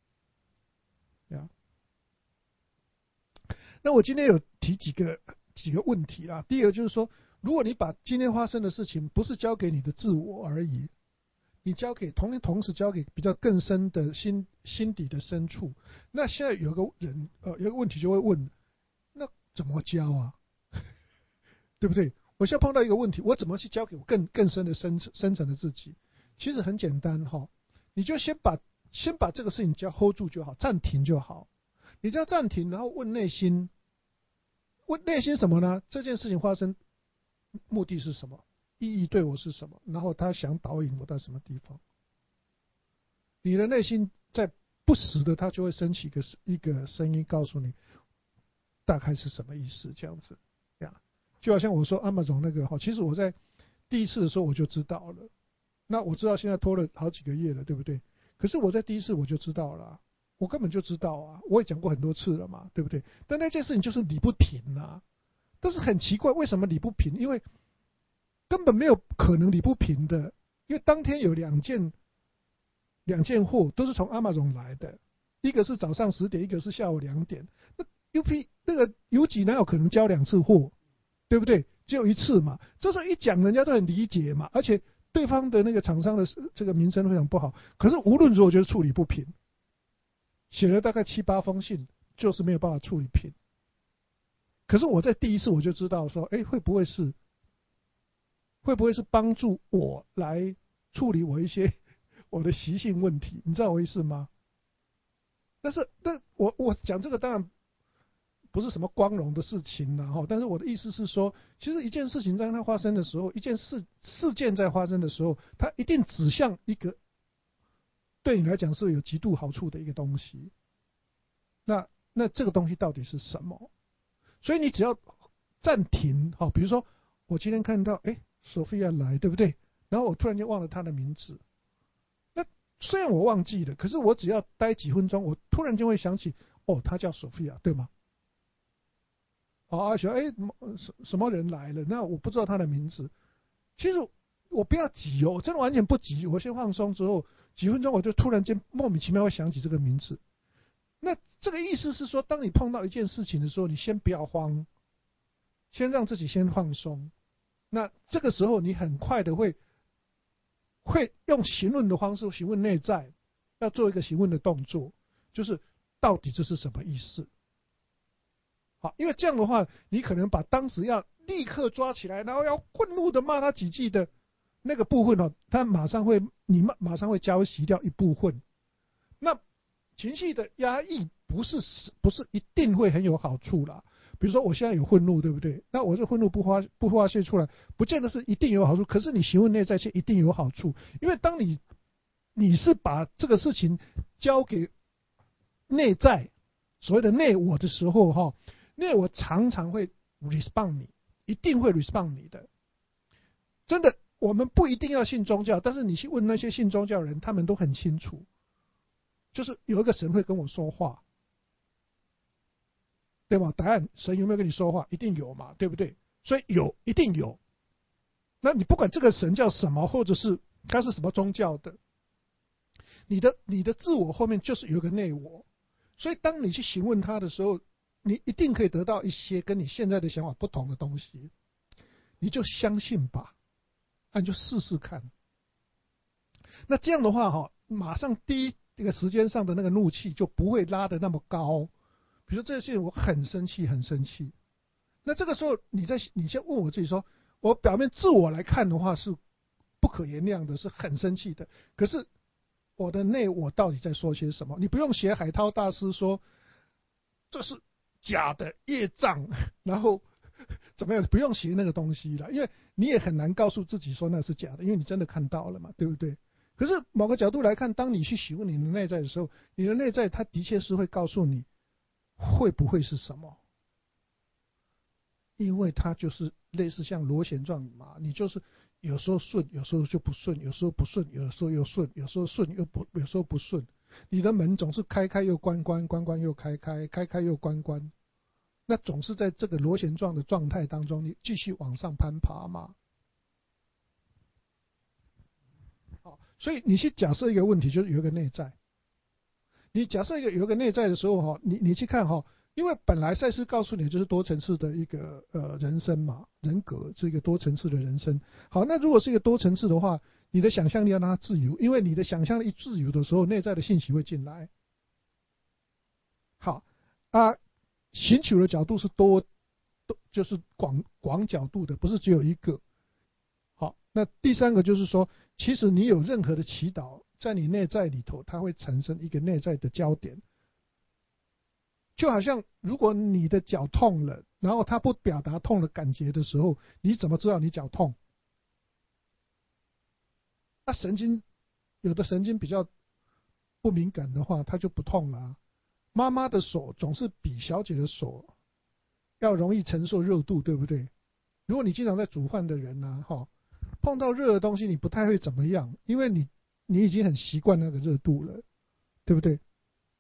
那我今天有提几个问题啦。第一个就是说，如果你把今天发生的事情不是交给你的自我而已， 你交给同时交给比较更深的心底的深处。那现在有个问题就会问，那怎么教啊？对不对？我现在碰到一个问题，我怎么去交给我更深的深层的自己？其实很简单哈，你就先把这个事情叫 hold 住就好，暂停就好。你只要暂停，然后问内心什么呢？这件事情发生目的是什么？意义对我是什么？然后他想导引我到什么地方？你的内心在不时的，他就会升起一个声音，告诉你大概是什么意思，这样子呀。就好像我说 Amazon 那个哈，其实我在第一次的时候我就知道了。那我知道现在拖了好几个月了，对不对？可是我在第一次我就知道了，我根本就知道啊，我也讲过很多次了嘛，对不对？但那件事情就是理不平啊。但是很奇怪，为什么理不平？因为根本没有可能理不平的，因为当天有两件货都是从 Amazon 来的，一个是早上10点，一个是下午2点。那 那个邮局哪有可能交2次货，对不对？只有1次嘛。这时候一讲，人家都很理解嘛，而且对方的那个厂商的这个名声非常不好。可是无论如何，就是处理不平，写了大概7、8封信，就是没有办法处理平。可是我在第一次我就知道说，会不会是帮助我来处理我一些我的习性问题？你知道我意思吗？但我讲这个当然不是什么光荣的事情啦，但是我的意思是说，其实一件事情在它发生的时候，一件事件在发生的时候，它一定指向一个对你来讲是有极度好处的一个东西。那这个东西到底是什么？所以你只要暂停，比如说我今天看到索菲亚来，对不对？然后我突然间忘了她的名字。那虽然我忘记了，可是我只要待几分钟，我突然间会想起，她叫索菲亚，对吗？阿雪，什么人来了？那我不知道他的名字。其实我不要急哦，真的完全不急。我先放松之后，几分钟我就突然间莫名其妙会想起这个名字。那这个意思是说，当你碰到一件事情的时候，你先不要慌，先让自己先放松。那这个时候，你很快的会用询问的方式询问内在，要做一个询问的动作，就是到底这是什么意思？好，因为这样的话，你可能把当时要立刻抓起来，然后要愤怒的骂他几句的那个部分他你马上会浇熄掉一部分。那情绪的压抑不是一定会很有好处啦。比如说我现在有愤怒，对不对？那我这愤怒不发泄出来，不见得是一定有好处。可是你询问内在却一定有好处，因为当你是把这个事情交给内在所谓的内我的时候，内我常常会 respond 你，一定会 respond 你的。真的，我们不一定要信宗教，但是你去问那些信宗教人，他们都很清楚，就是有一个神会跟我说话。对吧？答案，神有没有跟你说话？一定有嘛，对不对？所以一定有。那你不管这个神叫什么，或者是他是什么宗教的，你的自我后面就是有一个内我。所以当你去询问他的时候，你一定可以得到一些跟你现在的想法不同的东西。你就相信吧，那你就试试看。那这样的话马上第一个时间上的那个怒气就不会拉得那么高。比如说这件事情我很生气，那这个时候你先问我自己说，我表面自我来看的话是不可原谅的，是很生气的。可是我的内我到底在说些什么？你不用学海涛大师说这是假的业障，然后怎么样？不用学那个东西了，因为你也很难告诉自己说那是假的，因为你真的看到了嘛，对不对？可是某个角度来看，当你去询问你的内在的时候，你的内在它的确是会告诉你会不会是什么，因为它就是类似像螺旋状嘛，你就是有时候顺，有时候就不顺，有时候不顺，有时候又顺，有时候顺有时候不顺。你的门总是开又关，关又开，开又关，那总是在这个螺旋状的状态当中，你继续往上攀爬嘛。好，所以你去假设一个问题，就是有一个内在。你假设有一个内在的时候，你去看因为本来赛斯告诉你就是多层次的一个人生嘛，人格是一个多层次的人生。好，那如果是一个多层次的话， 你的想象力要让它自由，因为你的想象力一自由的时候，内在的信息会进来。好啊，寻求的角度是多，就是广角度的，不是只有一个。好，那第三个就是说，其实你有任何的祈祷，在你内在里头，它会产生一个内在的焦点。就好像如果你的脚痛了，然后它不表达痛的感觉的时候，你怎么知道你脚痛？那有的神经比较不敏感的话，它就不痛了啊。妈妈的手总是比小姐的手要容易承受热度，对不对？如果你经常在煮饭的人呢，碰到热的东西你不太会怎么样，因为你已经很习惯那个热度了，对不对？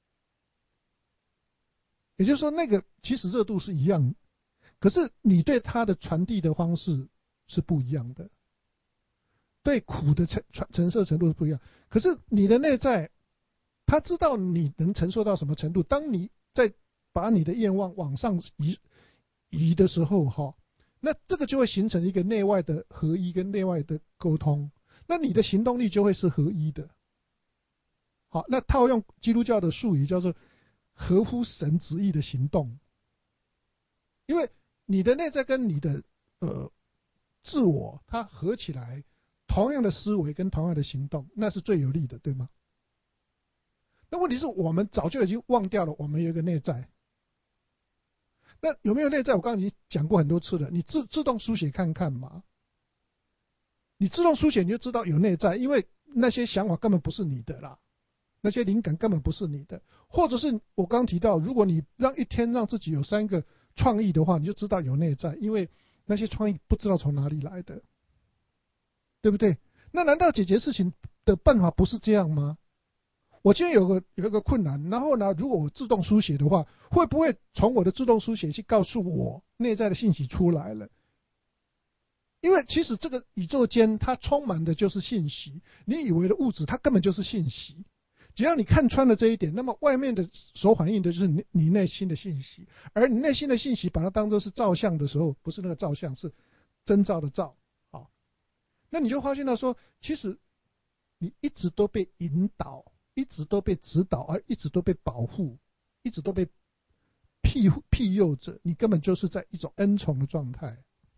也就是说，那个其实热度是一样，可是你对它的传递的方式是不一样的，对苦的承受程度是不一样。可是你的内在，他知道你能承受到什么程度。当你在把你的愿望往上移的时候，那这个就会形成一个内外的合一跟内外的沟通，那你的行动力就会是合一的。好，那套用基督教的术语叫做合乎神旨意的行动，因为你的内在跟你的自我，它合起来，同样的思维跟同样的行动，那是最有利的，对吗？那问题是我们早就已经忘掉了，我们有一个内在。那有没有内在？我刚刚已经讲过很多次了，你自动书写看看嘛。你自动书写你就知道有内在，因为那些想法根本不是你的啦，那些灵感根本不是你的。或者是我刚提到，如果你一天让自己有3个创意的话，你就知道有内在，因为那些创意不知道从哪里来的，对不对？那难道解决事情的办法不是这样吗？我今天有一个困难，然后呢，如果我自动书写的话，会不会从我的自动书写去告诉我内在的信息出来了？因为其实这个宇宙间它充满的就是信息，你以为的物质它根本就是信息。只要你看穿了这一点，那么外面的所反映的就是你内心的信息，而你内心的信息把它当作是照相的时候，不是那个照相，是征兆的兆。好，那你就发现到说，其实你一直都被引导，一直都被指导，而一直都被保护，一直都被庇佑着，你根本就是在一种恩宠的状态。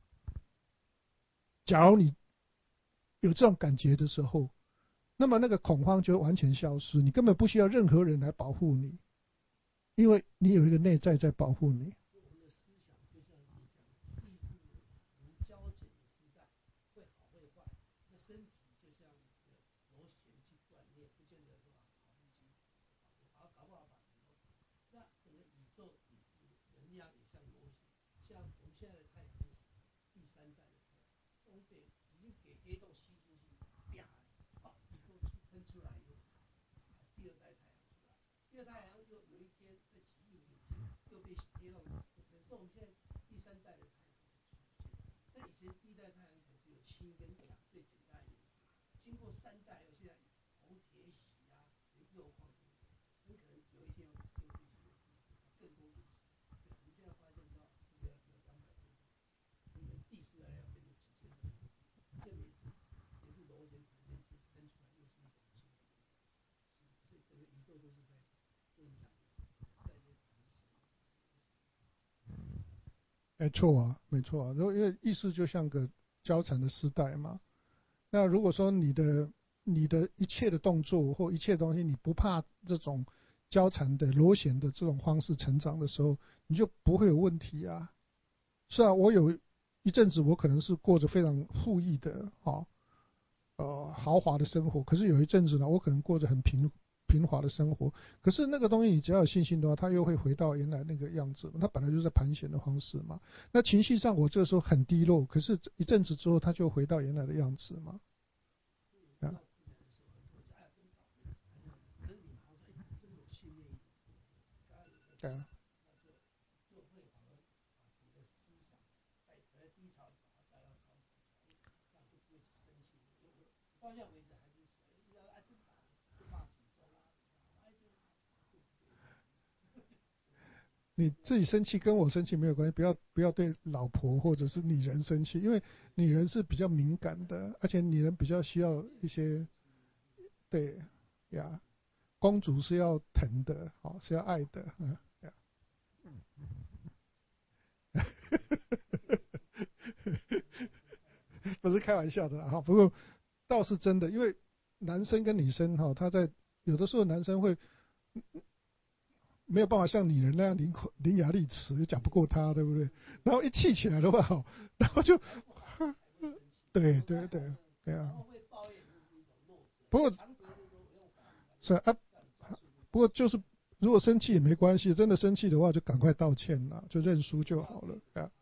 假如你有这种感觉的时候，那么那个恐慌就会完全消失，你根本不需要任何人来保护你，因为你有一个内在在保护你。没错啊，没错啊，因为意识就像个交缠的丝带嘛。那如果说你的一切的动作或一切东西，你不怕这种交缠的螺旋的这种方式成长的时候，你就不会有问题啊。是啊，我有一阵子我可能是过着非常富裕的豪华的生活，可是有一阵子呢，我可能过着很平滑的生活。可是那个东西，你只要有信心的话，它又会回到原来那个样子。它本来就是在盘旋的方式嘛。那情绪上，我这个时候很低落，可是一阵子之后，它就回到原来的样子嘛。啊，对啊， 你自己生气跟我生气没有关系，不要对老婆或者是女人生气，因为女人是比较敏感的，而且女人比较需要一些对呀，公主是要疼的，好是要爱的，呀不是开玩笑的啦哈。不过倒是真的，因为男生跟女生哈，他在有的时候男生会没有办法像女人那样伶牙俐齿，讲不过他，对不对？然后一气起来的话，然后就，对对对对啊。不过是啊，不过就是如果生气也没关系，真的生气的话就赶快道歉啦，就认输就好了啊。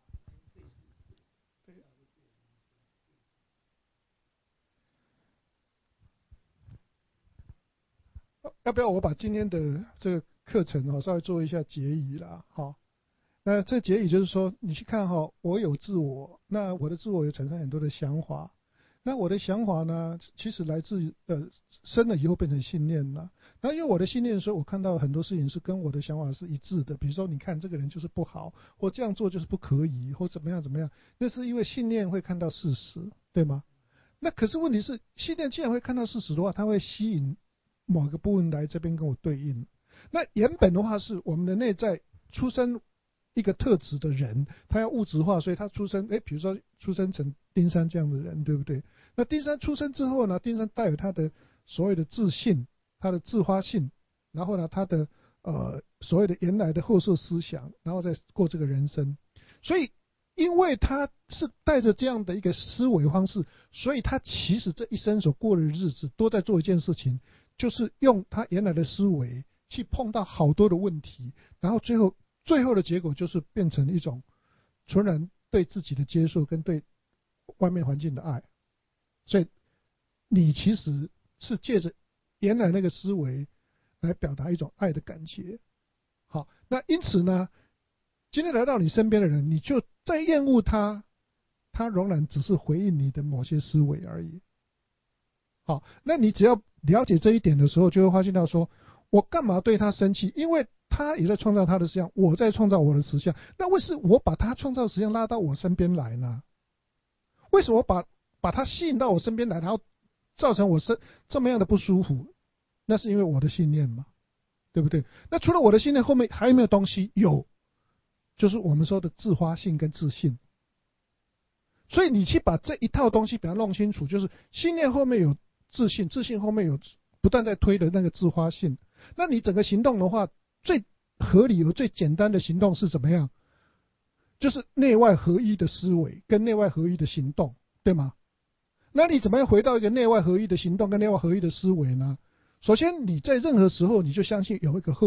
要不要我把今天的这个课程稍微做一下结语啦？好，那这结语就是说，你去看我有自我，那我的自我有产生很多的想法，那我的想法呢，其实来自生了以后变成信念了。然后因为我的信念的时候，我看到很多事情是跟我的想法是一致的，比如说你看这个人就是不好，或这样做就是不可以，或怎么样怎么样，那是因为信念会看到事实，对吗？那可是问题是，信念既然会看到事实的话，它会吸引某个部分来这边跟我对应。那原本的话是我们的内在出生一个特质的人，他要物质化，所以他出生，比如说出生成丁山这样的人，对不对？那丁山出生之后呢，丁山带有他的所谓的自信，他的自发性，然后呢，他的所谓的原来的后设思想，然后再过这个人生。所以，因为他是带着这样的一个思维方式，所以他其实这一生所过的日子，都在做一件事情，就是用他原来的思维去碰到好多的问题，然后最后的结果就是变成一种纯然对自己的接受跟对外面环境的爱。所以你其实是借着原来那个思维来表达一种爱的感觉。好，那因此呢，今天来到你身边的人，你就再厌恶他，他仍然只是回应你的某些思维而已。好，那你只要了解这一点的时候，就会发现到说，我干嘛对他生气？因为他也在创造他的实相，我在创造我的实相。那为什么我把他创造的实相拉到我身边来呢？为什么把他吸引到我身边来，然后造成我这么样的不舒服？那是因为我的信念嘛，对不对？那除了我的信念，后面还有没有东西？有，就是我们说的自发性跟自信。所以你去把这一套东西把它弄清楚，就是信念后面有自信，自信后面有不断在推的那个自发性。那你整个行动的话，最合理和最简单的行动是怎么样？就是内外合一的思维跟内外合一的行动，对吗？那你怎么样回到一个内外合一的行动跟内外合一的思维呢？首先，你在任何时候你就相信有一个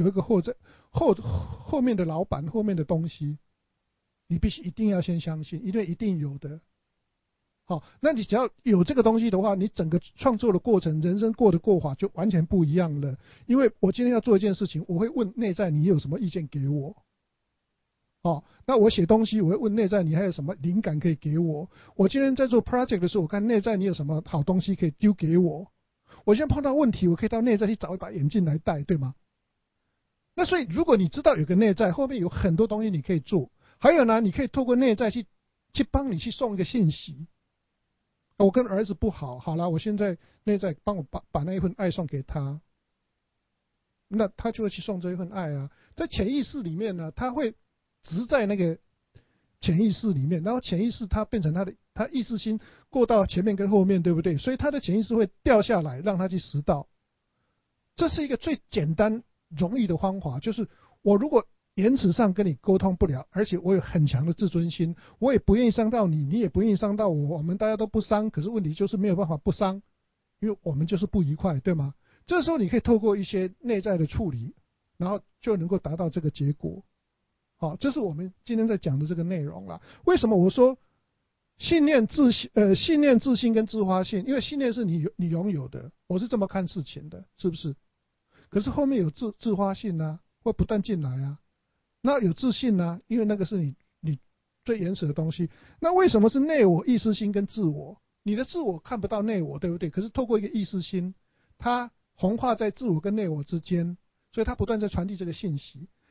后面的老板，后面的东西，你必须一定要先相信，因为一定有的。好，那你只要有这个东西的话，你整个创作的过程、人生过的过法就完全不一样了。因为我今天要做一件事情，我会问内在你有什么意见给我。那我写东西，我会问内在你还有什么灵感可以给我。我今天在做 project 的时候，我看内在你有什么好东西可以丢给我。我现在碰到问题，我可以到内在去找一把眼镜来戴，对吗？那所以如果你知道有个内在，后面有很多东西你可以做。还有呢，你可以透过内在去帮你去送一个信息。我跟儿子不好，好了，我现在内在帮我把那一份爱送给他，那他就会去送这一份爱啊。在潜意识里面呢，他会植在那个潜意识里面，然后潜意识它变成他意识心过到前面跟后面，对不对？所以他的潜意识会掉下来，让他去识到。这是一个最简单容易的方法，就是我如果言辞上跟你沟通不了，而且我有很强的自尊心，我也不愿意伤到你，你也不愿意伤到我，我们大家都不伤，可是问题就是没有办法不伤，因为我们就是不愉快，对吗？这时候你可以透过一些内在的处理，然后就能够达到这个结果。好，这是我们今天在讲的这个内容了。为什么我说信念、自信跟自发性？因为信念是你拥有的，我是这么看事情的，是不是？可是后面有自发性啊，会不断进来啊。那有自信啊，因为那个是你最原始的东西。那为什么是内我、意识心跟自我？你的自我看不到内我，对不对？可是透过一个意识心，它宏化在自我跟内我之间，所以它不断在传递这个信息。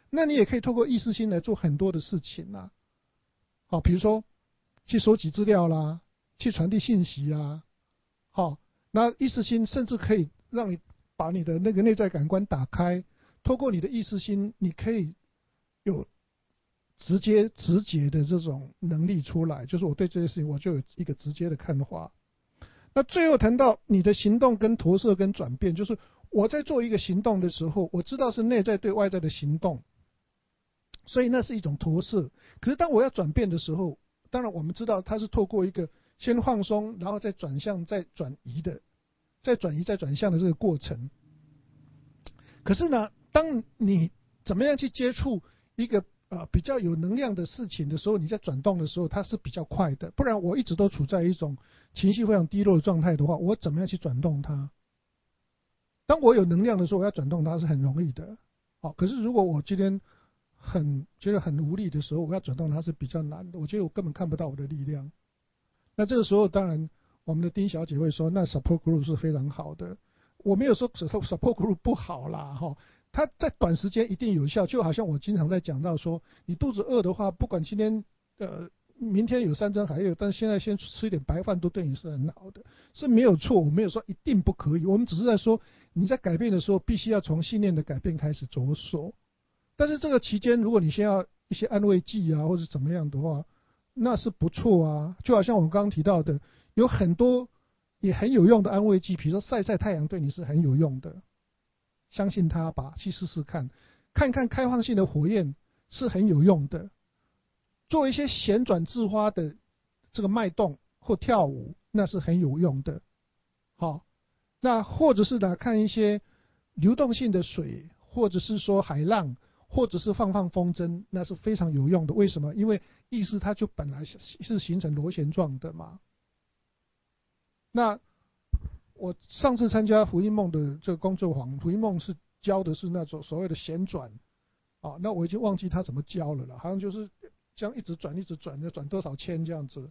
那你也可以透过意识心来做很多的事情啊。好，比如说去收集资料啦，去传递信息啊。好，那意识心甚至可以让你把你的那个内在感官打开，透过你的意识心，你可以有直觉的这种能力出来，就是我对这些事情我就有一个直接的看法。那最后谈到你的行动跟投射跟转变，就是我在做一个行动的时候，我知道是内在对外在的行动，所以那是一种投射。可是当我要转变的时候，当然我们知道它是透过一个先放松，然后再转向，再转移的，再转移再转向的这个过程。可是呢，当你怎么样去接触一个比较有能量的事情的时候，你在转动的时候它是比较快的。不然我一直都处在一种情绪非常低落的状态的话，我怎么样去转动它？当我有能量的时候，我要转动它是很容易的。好，可是如果我今天觉得很无力的时候，我要转动它是比较难的。我觉得我根本看不到我的力量。那这个时候，当然我们的丁小姐会说，那 support group 是非常好的。我没有说 support group 不好啦，哈，它在短时间一定有效。就好像我经常在讲到说，你肚子饿的话，不管今天明天有山珍海味，但是现在先吃一点白饭都对你是很好的，是没有错。我没有说一定不可以，我们只是在说你在改变的时候，必须要从信念的改变开始着手。但是这个期间，如果你先要一些安慰剂啊，或者怎么样的话，那是不错啊。就好像我们刚刚提到的，有很多也很有用的安慰剂，比如说晒晒太阳对你是很有用的，相信它吧，去试试看，看看开放性的火焰是很有用的。做一些旋转自发的这个脉动或跳舞，那是很有用的。好，那或者是呢，看一些流动性的水，或者是说海浪，或者是放风筝，那是非常有用的。为什么？因为意识它就本来是形成螺旋状的嘛。那我上次参加福音梦的这个工作坊，福音梦是教的是那种所谓的旋转啊，那我已经忘记他怎么教了啦，好像就是这样一直转，一直转，要转多少圈这样子。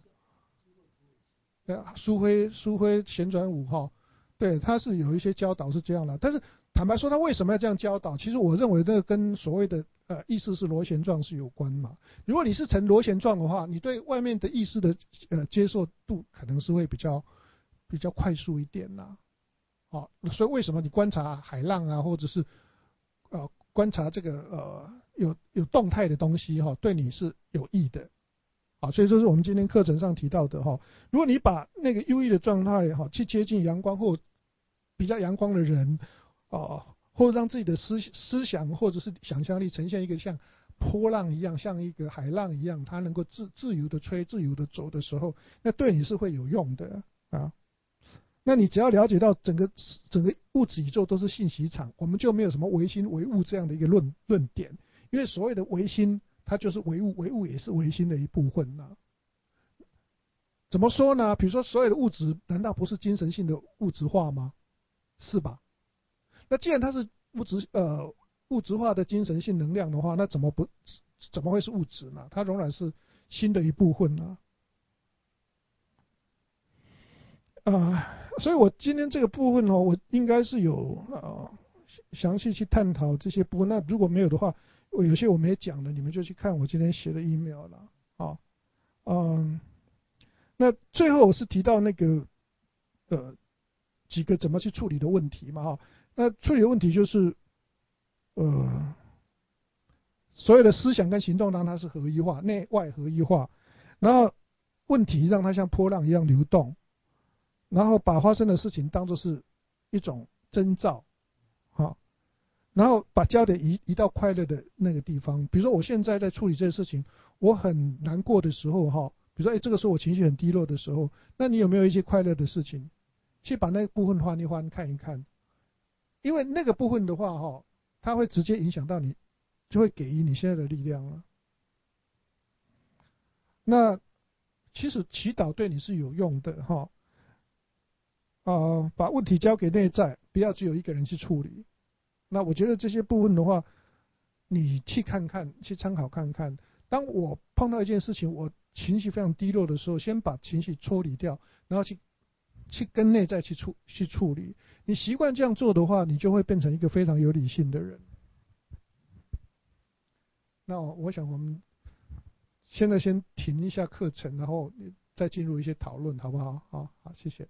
苏辉旋转舞哈，对，他是有一些教导是这样的。但是坦白说，他为什么要这样教导？其实我认为那个跟所谓的意识是螺旋状是有关嘛。如果你是呈螺旋状的话，你对外面的意识的接受度可能是会比较快速一点呐。好，所以为什么你观察海浪啊，或者是观察这个有动态的东西哈，对你是有益的。好，所以这是我们今天课程上提到的哈。如果你把那个优异的状态哈，去接近阳光或比较阳光的人或者让自己的思想或者是想象力呈现一个像波浪一样，像一个海浪一样，它能够自由的吹、自由的走的时候，那对你是会有用的啊。那你只要了解到整个物质宇宙都是信息场，我们就没有什么唯心唯物这样的一个论点，因为所谓的唯心，它就是唯物，唯物也是唯心的一部分呐。怎么说呢？比如说，所有的物质难道不是精神性的物质化吗？是吧？那既然它是物质化的精神性能量的话，那怎么会是物质呢？它仍然是心的一部分呢。所以我今天这个部分我应该是有详细去探讨这些部分。那如果没有的话，有些我没讲的，你们就去看我今天写的 email 了。那最后我是提到那个几个怎么去处理的问题嘛。那处理的问题就是所有的思想跟行动让它是合一化，内外合一化，然后问题让它像波浪一样流动。然后把发生的事情当作是一种征兆，然后把焦点移到快乐的那个地方。比如说我现在在处理这些事情，我很难过的时候比如说这个时候我情绪很低落的时候，那你有没有一些快乐的事情，去把那个部分翻一翻看一看？因为那个部分的话它会直接影响到你，就会给予你现在的力量了。那其实祈祷对你是有用的把问题交给内在，不要只有一个人去处理。那我觉得这些部分的话，你去看看，去参考看看。当我碰到一件事情，我情绪非常低落的时候，先把情绪抽离掉，然后去跟内在去处理。你习惯这样做的话，你就会变成一个非常有理性的人。 那我想我们现在先停一下课程，然后再进入一些讨论，好不好？好，谢谢。